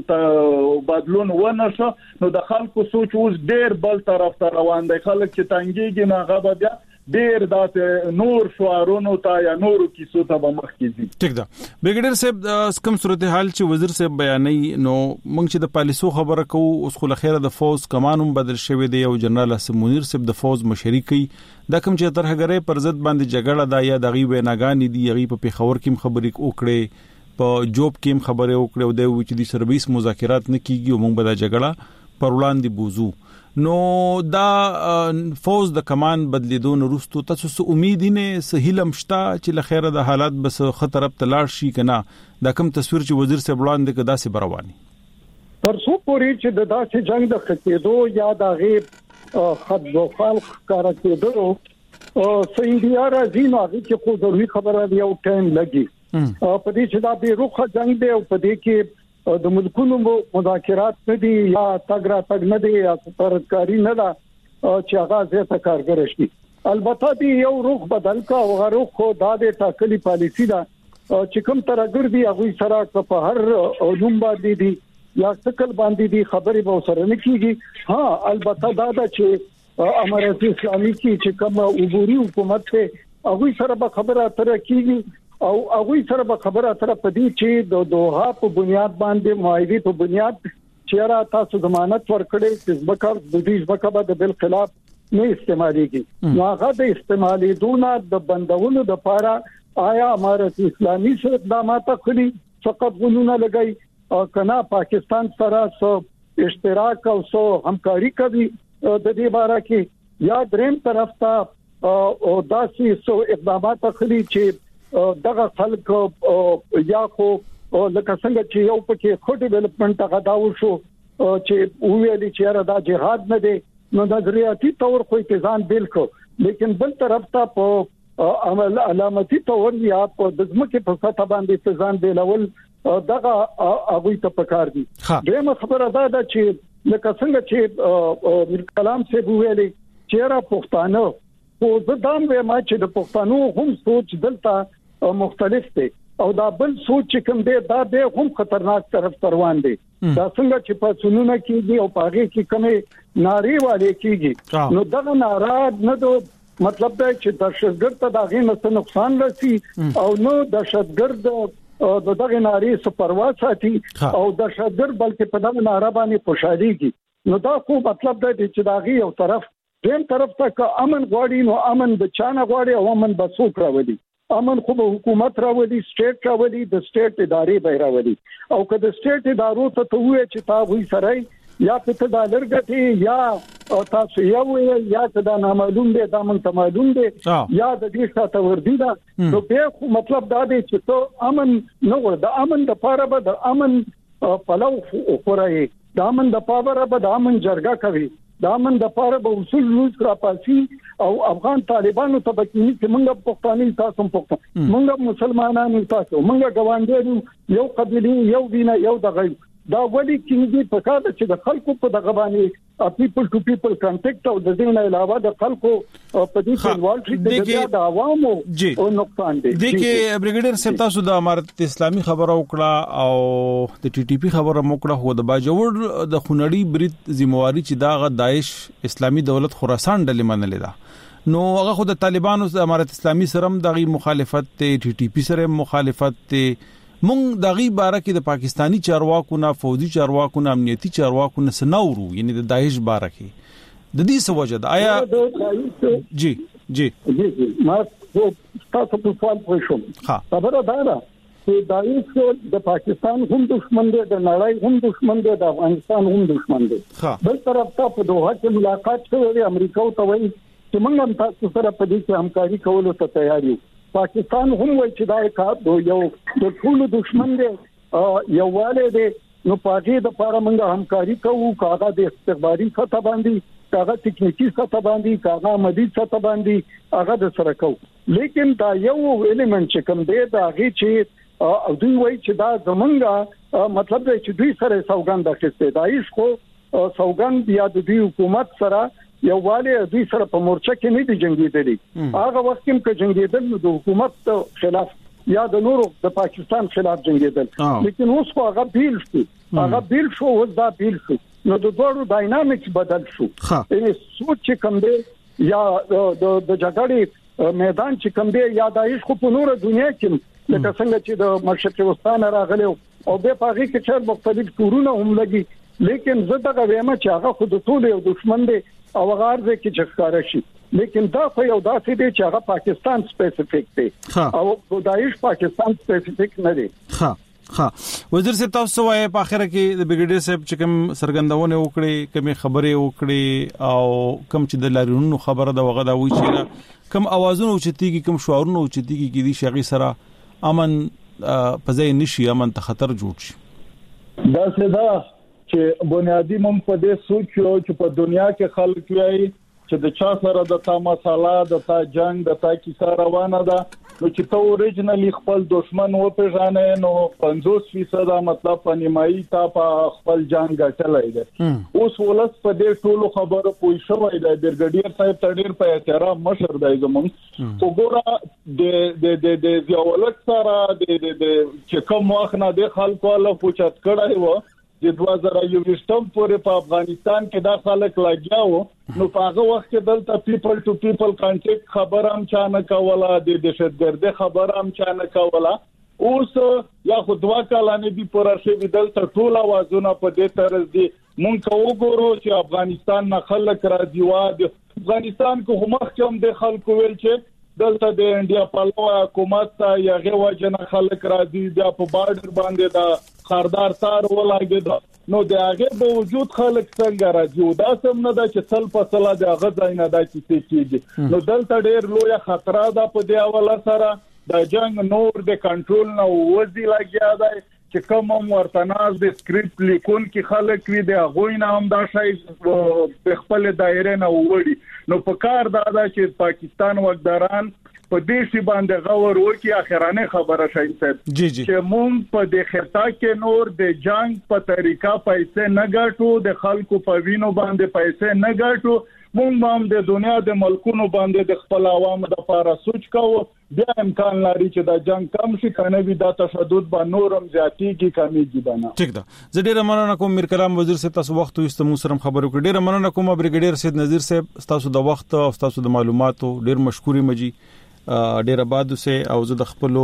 کې بدلون ونه شو نو د خلکو سوچ اوس ډیر بل طرف ته روان دی خلک چې تنګيږي نه غو بیا ډیر د نور شعارونو ته یا نورو کیسو ته به مخ کیږي. ټیک ده بریګیډر صاحب کوم صورتحال چې وزیر صاحب بیانې نو موږ چې د پالیسو خبره کوو اوس خو لخيره د فوز کمانوم بدل شوی دی او جنرال حسن منیر صاحب د فوز مشري کوي دا کوم چې ترهګرې پر ضد باندې جګړه دا یا دغه ویناګان دي یغي په پیښور کې خبرې وکړي په جوب کې خبره وکړه او د وچ دي سرویس مذاکرات نه کیږي او موږ به دا جګړه پر وړاندې بوزو نو دا فوز د کمان بدلیدو نه وروسته تاسو څه امید نه سهیل مشتا چې لخيره د حالات بس خطر اب تلاش شي کنه دا کوم تصویر چې وزیر صاحب وړاندې کدا سي برواني تر څو پورې چې د داسې جنگ د ختیدو یا د غیب خط و خلق کار کېدو او سیندیا راځي نو هغه چې خو ضروري خبره دی او ټایم لګي په دې چې دا به روخه جنگ دی او په دې کې د ملکونو مذاکرات نه دي یا تګرا تګ نه دي یا ترکاری نه ده چې هغه زیاته کارګر شي. البته دی یو روخ بدل کا او روخ خو د دې ټاکلي پالیسی ده چې کوم ترګر دی هغه سره په هر علوم باندې دي یا څکل باندې دي خبرې به سره نه کیږي. ها البته دا ده چې امارات اسلامي کې چې کوم عبوري حکومت ته هغه سره به خبره تر کیږي او هغه سره به خبره اتره پدې چې د دوها په بنیاد باندې معاهده په بنیاد چې را تاسو ضمانت ورکړي چې ځبکه د دې ځبکه به د بل خلاف نه استعماليږي نو هغه د استعمالي دونه د بندولو د لپاره آیا امارت اسلامي سره اقدامات کړی فقط غونونه لګي کنا پاکستان سره سو اشتراک او سو همکاري کوي د دې باره کې یا دریم طرف ته او داسي سو اقدامات کړی چې دغه خلک یا خو لکه څنګه چې یو پکې خو ډیولپمنٹ هغه دا وشو چې ویلي چې را دا جهاد نه دی نو نظریاتي تور خو اتزان بیل کو لیکن بل طرف ته په عمل علامتي تور یا په دځمکه په سطح باندې اتزان بیلول دغه هغه ته پکار دي. دغه خبره دا ده چې لکه څنګه چې میر کلام سی ویلي چې را پښتانه او زدان به ما چې د پښتنو هم سوچ دلته مختلف دي او دا بل سوچ کوم دی دا به هم خطرناک طرف روان دي. دا څنګه چې په سنونه کې او پاغي کې کمه ناری والے کېږي نو دا ناراض نه دو مطلب دا چې دهشتګرد ته دا غي نقصان رسي او نو دهشتګرد د دغه ناری سپروا ساتي او دهشتګرد بلکې په دغه ناره باندې خوشاليږي نو دا خو مطلب دا چې دا غي یو طرف دیم طرف ته که امن غواړي نو امن د چانه غواړي او امن به څوک راوړي امن خو به حکومت راوړي سټیټ راوړي د سټیټ ادارې به راوړي او که د سټیټ ادارو ته ته وې چې تا وې سره یا په ډالر ګټي یا تاسو یو یا دا نامعلوم دي دا مون ته معلوم دي یا د دې ساته وردی دا نو به خو مطلب دا دی چې ته امن نو د امن د پاره به د امن پلو خورای د امن د پاره به د امن جرګه کوي دا من د پاره به اصول روز را پاسي او افغان طالبانو ته بکینی چې موږ پښتاني تاسو پښتون موږ مسلمانانو تاسو موږ ګوانډیو یو قبيله یو دینه یو دغه دا ولي کېږي په کار چې د خلکو په دغه باندې پیپل ټو پیپل کانټیکټ او د دې نه علاوه د خلکو په دې انوالو شي د عوامو او نقصان دي. د کې بریګیډر صاحب تاسو د امارت اسلامي خبره وکړه او د ټي ټي پی خبره وکړه خو د باجوړ د خونړی برید ذمہواری چې دا داعش اسلامي دولت خراسان ډلې منلې ده نو هغه خو د طالبانو د امارت اسلامي سره د مخالفت ته ټي ټي پی سره مخالفت ته مونږ دغه باره کې د پاکستانی چارواکو نه فوجي چارواکو نه امنیتي چارواکو نه سناورو یعنی د داعش باره کې د دې سوجه د آیا جی جی جی ما تاسو په سوال پوښوم خبره دا ده چې داعش د پاکستان هم دشمن دی د نړۍ هم دشمن دی د افغانستان هم دشمن دی بل طرف ته په دوحه کې ملاقات شوې امریکا او توي چې موږ هم تاسو سره په دې کې همکاري کولو ته تیار یو پاکستان هم وایي چې دا کار یو د ټول دشمن دی یو والي دی نو پاګې د لپاره موږ همکاري کوو کاغه د استخباري سطح باندې کاغه ټکنیکی سطح باندې کاغه مدي سطح باندې هغه د سره کوو لیکن دا یو الیمنٹ چې کوم دی دا هغه چې او دوی وایي چې دا زمونږه مطلب دی چې دوی سره سوګند اخیسته دا هیڅ خو سوګند یا د دوی حکومت سره یو والي دوی سره په مورچه کې نه دي جنگیدلي هغه وخت کې جنگیدل نو د حکومت خلاف یا د نورو د پاکستان خلاف جنگیدل لیکن اوس خو هغه بیل شو هغه بیل شو او دا بیل شو نو د دوړو ډاینامیکس بدل شو یعنی سوچ کوم دی یا د د جګړې میدان چې کوم دی یا د عشق په نور دنیا کې لکه څنګه چې د مرشد وستان راغلی او به پاغي کې چې مختلف کورونه هم لګي لیکن زه دا وایم چې هغه خود ټول یو دشمن دی او غارځه کې چې ښکارا شي لیکن دا خو یو داسې دی چې هغه پاکستان سپیسیفیک دی او داعش پاکستان سپیسیفیک نه دی. ها ها وزیر صاحب تاسو وايي په اخر کې د بریګیډیر صاحب چې کوم سرګندونه وکړي کوم خبرې وکړي او کوم چې د لارونو خبره دا وغه دا وی چې کوم اوازونه اوچتيږي کوم شعارونه اوچتيږي کې دي شغي سره امن پځای نشي امن ته خطر جوړ شي. دا څه دا چې بنیادی مم په دې سوچ یو چې په دنیا کې خلک وایي چې د چا سره د تا مساله د تا جنگ د تا کیسه روانه ده نو چې ته اوریجنلی خپل دشمن و پیژانې نو پنځوس فیصد مطلب پنیمایي تا په خپل جنگ غټلای دی. اوس ولس په دې ټولو خبرو پوي شوی دی. برګډیر صاحب تډیر په احترام مشر دی زمونږ وګوره د د د د ځولک سره د د چې کوم وخت نه د خلکو له پوښت کړای و د دوه زره یوویشتم پورې په افغانستان کې دا خلک لګیاو نو په هغه وخت کې دلته پیپل ټو پیپل کانټیکټ خبر هم چا نه کوله د دهشتګردي خبر هم چا نه کوله. اوس یا خو دوا کلانه دی پر شي دلته ټول اوازونه په دې طرز دي مونږ وګورو چې افغانستان نه خلک راځي وا د افغانستان کو مخ کوم د خلکو ویل چې دلته د انډیا پالو حکومت ته یغه وجنه خلک راځي د په بارډر باندې دا خاردار تار ولاګي نو د هغه په وجود خلک څنګه راځي دا سم نه دا چې څل په څل د هغه ځای نه دا چې کیږي نو دلته ډېر لوی خطر ده په دی اوله سره د جنگ نور د کنټرول نه وځي لګیا دی چې کوم ورتناز د سکرپټ لیکون کې خلک وي د هغه نه هم دا شای په خپل دایره نه وړي نو په کار دا ده چې پاکستان وګداران په دې شی باندې غور وکي اخرانه خبره شای صاحب چې مونږ په دې خطا کې نور د جنگ په طریقه پیسې نه ګټو د خلکو په وینو باندې پیسې نه ګټو مونږ هم د دنیا د ملکونو باندې د خپل عوامو د لپاره سوچ کوو بیا امکان لري چې دا جنگ کم شي کنه وي دا تشدد به نورم زیاتېږي کمیږي بنا. ٹھیک ده زه ډیره مننه کوم میر کلام وزیر صاحب تاسو وخت وستمو سره خبرو کړ ډیره مننه کوم بریګیډیر سید نذیر صاحب تاسو د وخت او تاسو د معلوماتو ډیر مشکوري مجي ډیر آباد سه او زه د خپل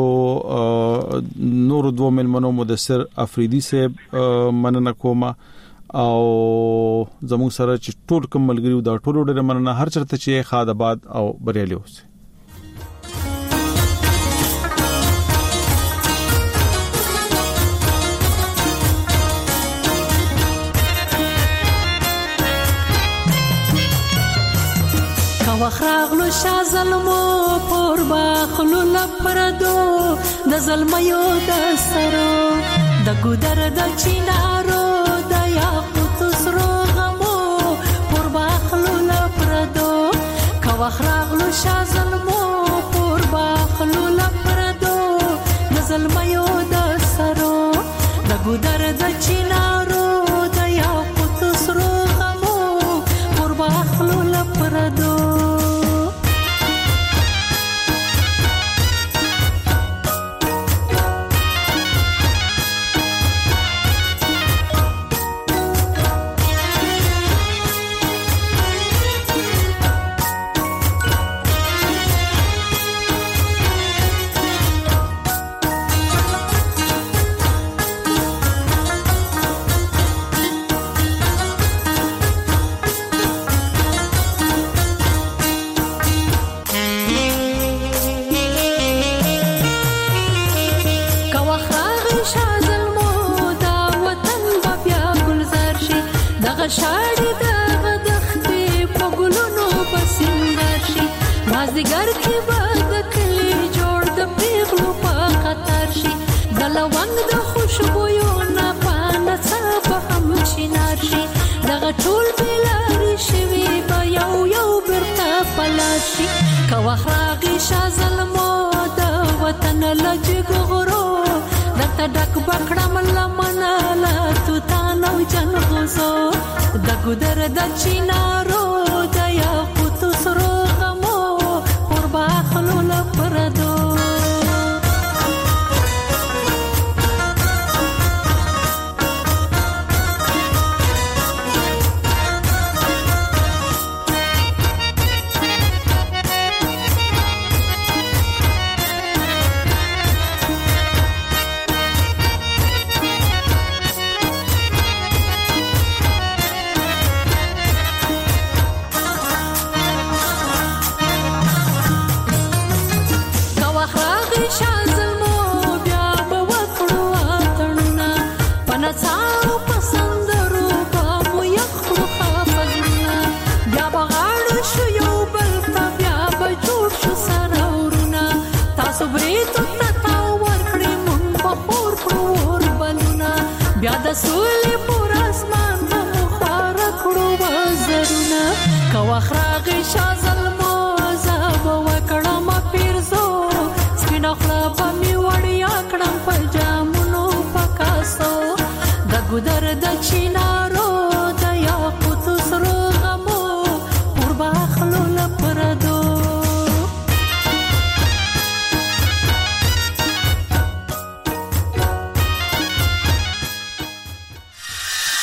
نور دوه ملمنو مدثر افریدي صاحب مننه کوم او زموږ سره چې ټول کوم ملګریو دا ټول ډېر مننه هر چرته چې خاد آباد او بریالي اوسه. وخراغلو شا ظلمو پر باخلو لپردو د ظلمیو د سرو د ګودر د چینارو د یاقوت سرو غمو پر باخلو لپردو کا وخراغلو شا ظلمو پر باخلو لپردو د ظلمیو د سرو د ګودر د چینارو د یاقوت سرو غمو پر باخلو لپردو شاړې د دختې په ګلونو پسندر شي مازدیګر کې به د کلي جوړ د پیغلو په خطر شي د لونګ د خوشبویو نه پانه څه به هم شینار شي دغه ټول بلاري شوي به یو یو برته پلار شي که وخت راغی شا ظلمو د وطن لجګ غرو درته ډک بکړم لمنه له توتان او جنغوزو د ګودر د چینارو د یاقوت سرو غمو پر باخلو لپردو پسندرو با مو یخړو خافزونه بیا بغاړ شو یو بل ته بیا بجوړ شو سرورونه تاسو بریتو تتاو ورکړی مونږ په خور خور بلونه بیا د سولې پور اسمان ته مخوار کړو وزرونه کو اخراغ شازل موزه وکړم پیرزو سپینا خلا په می وړیا کړم په جامونو پکاسو د ګدر د چینار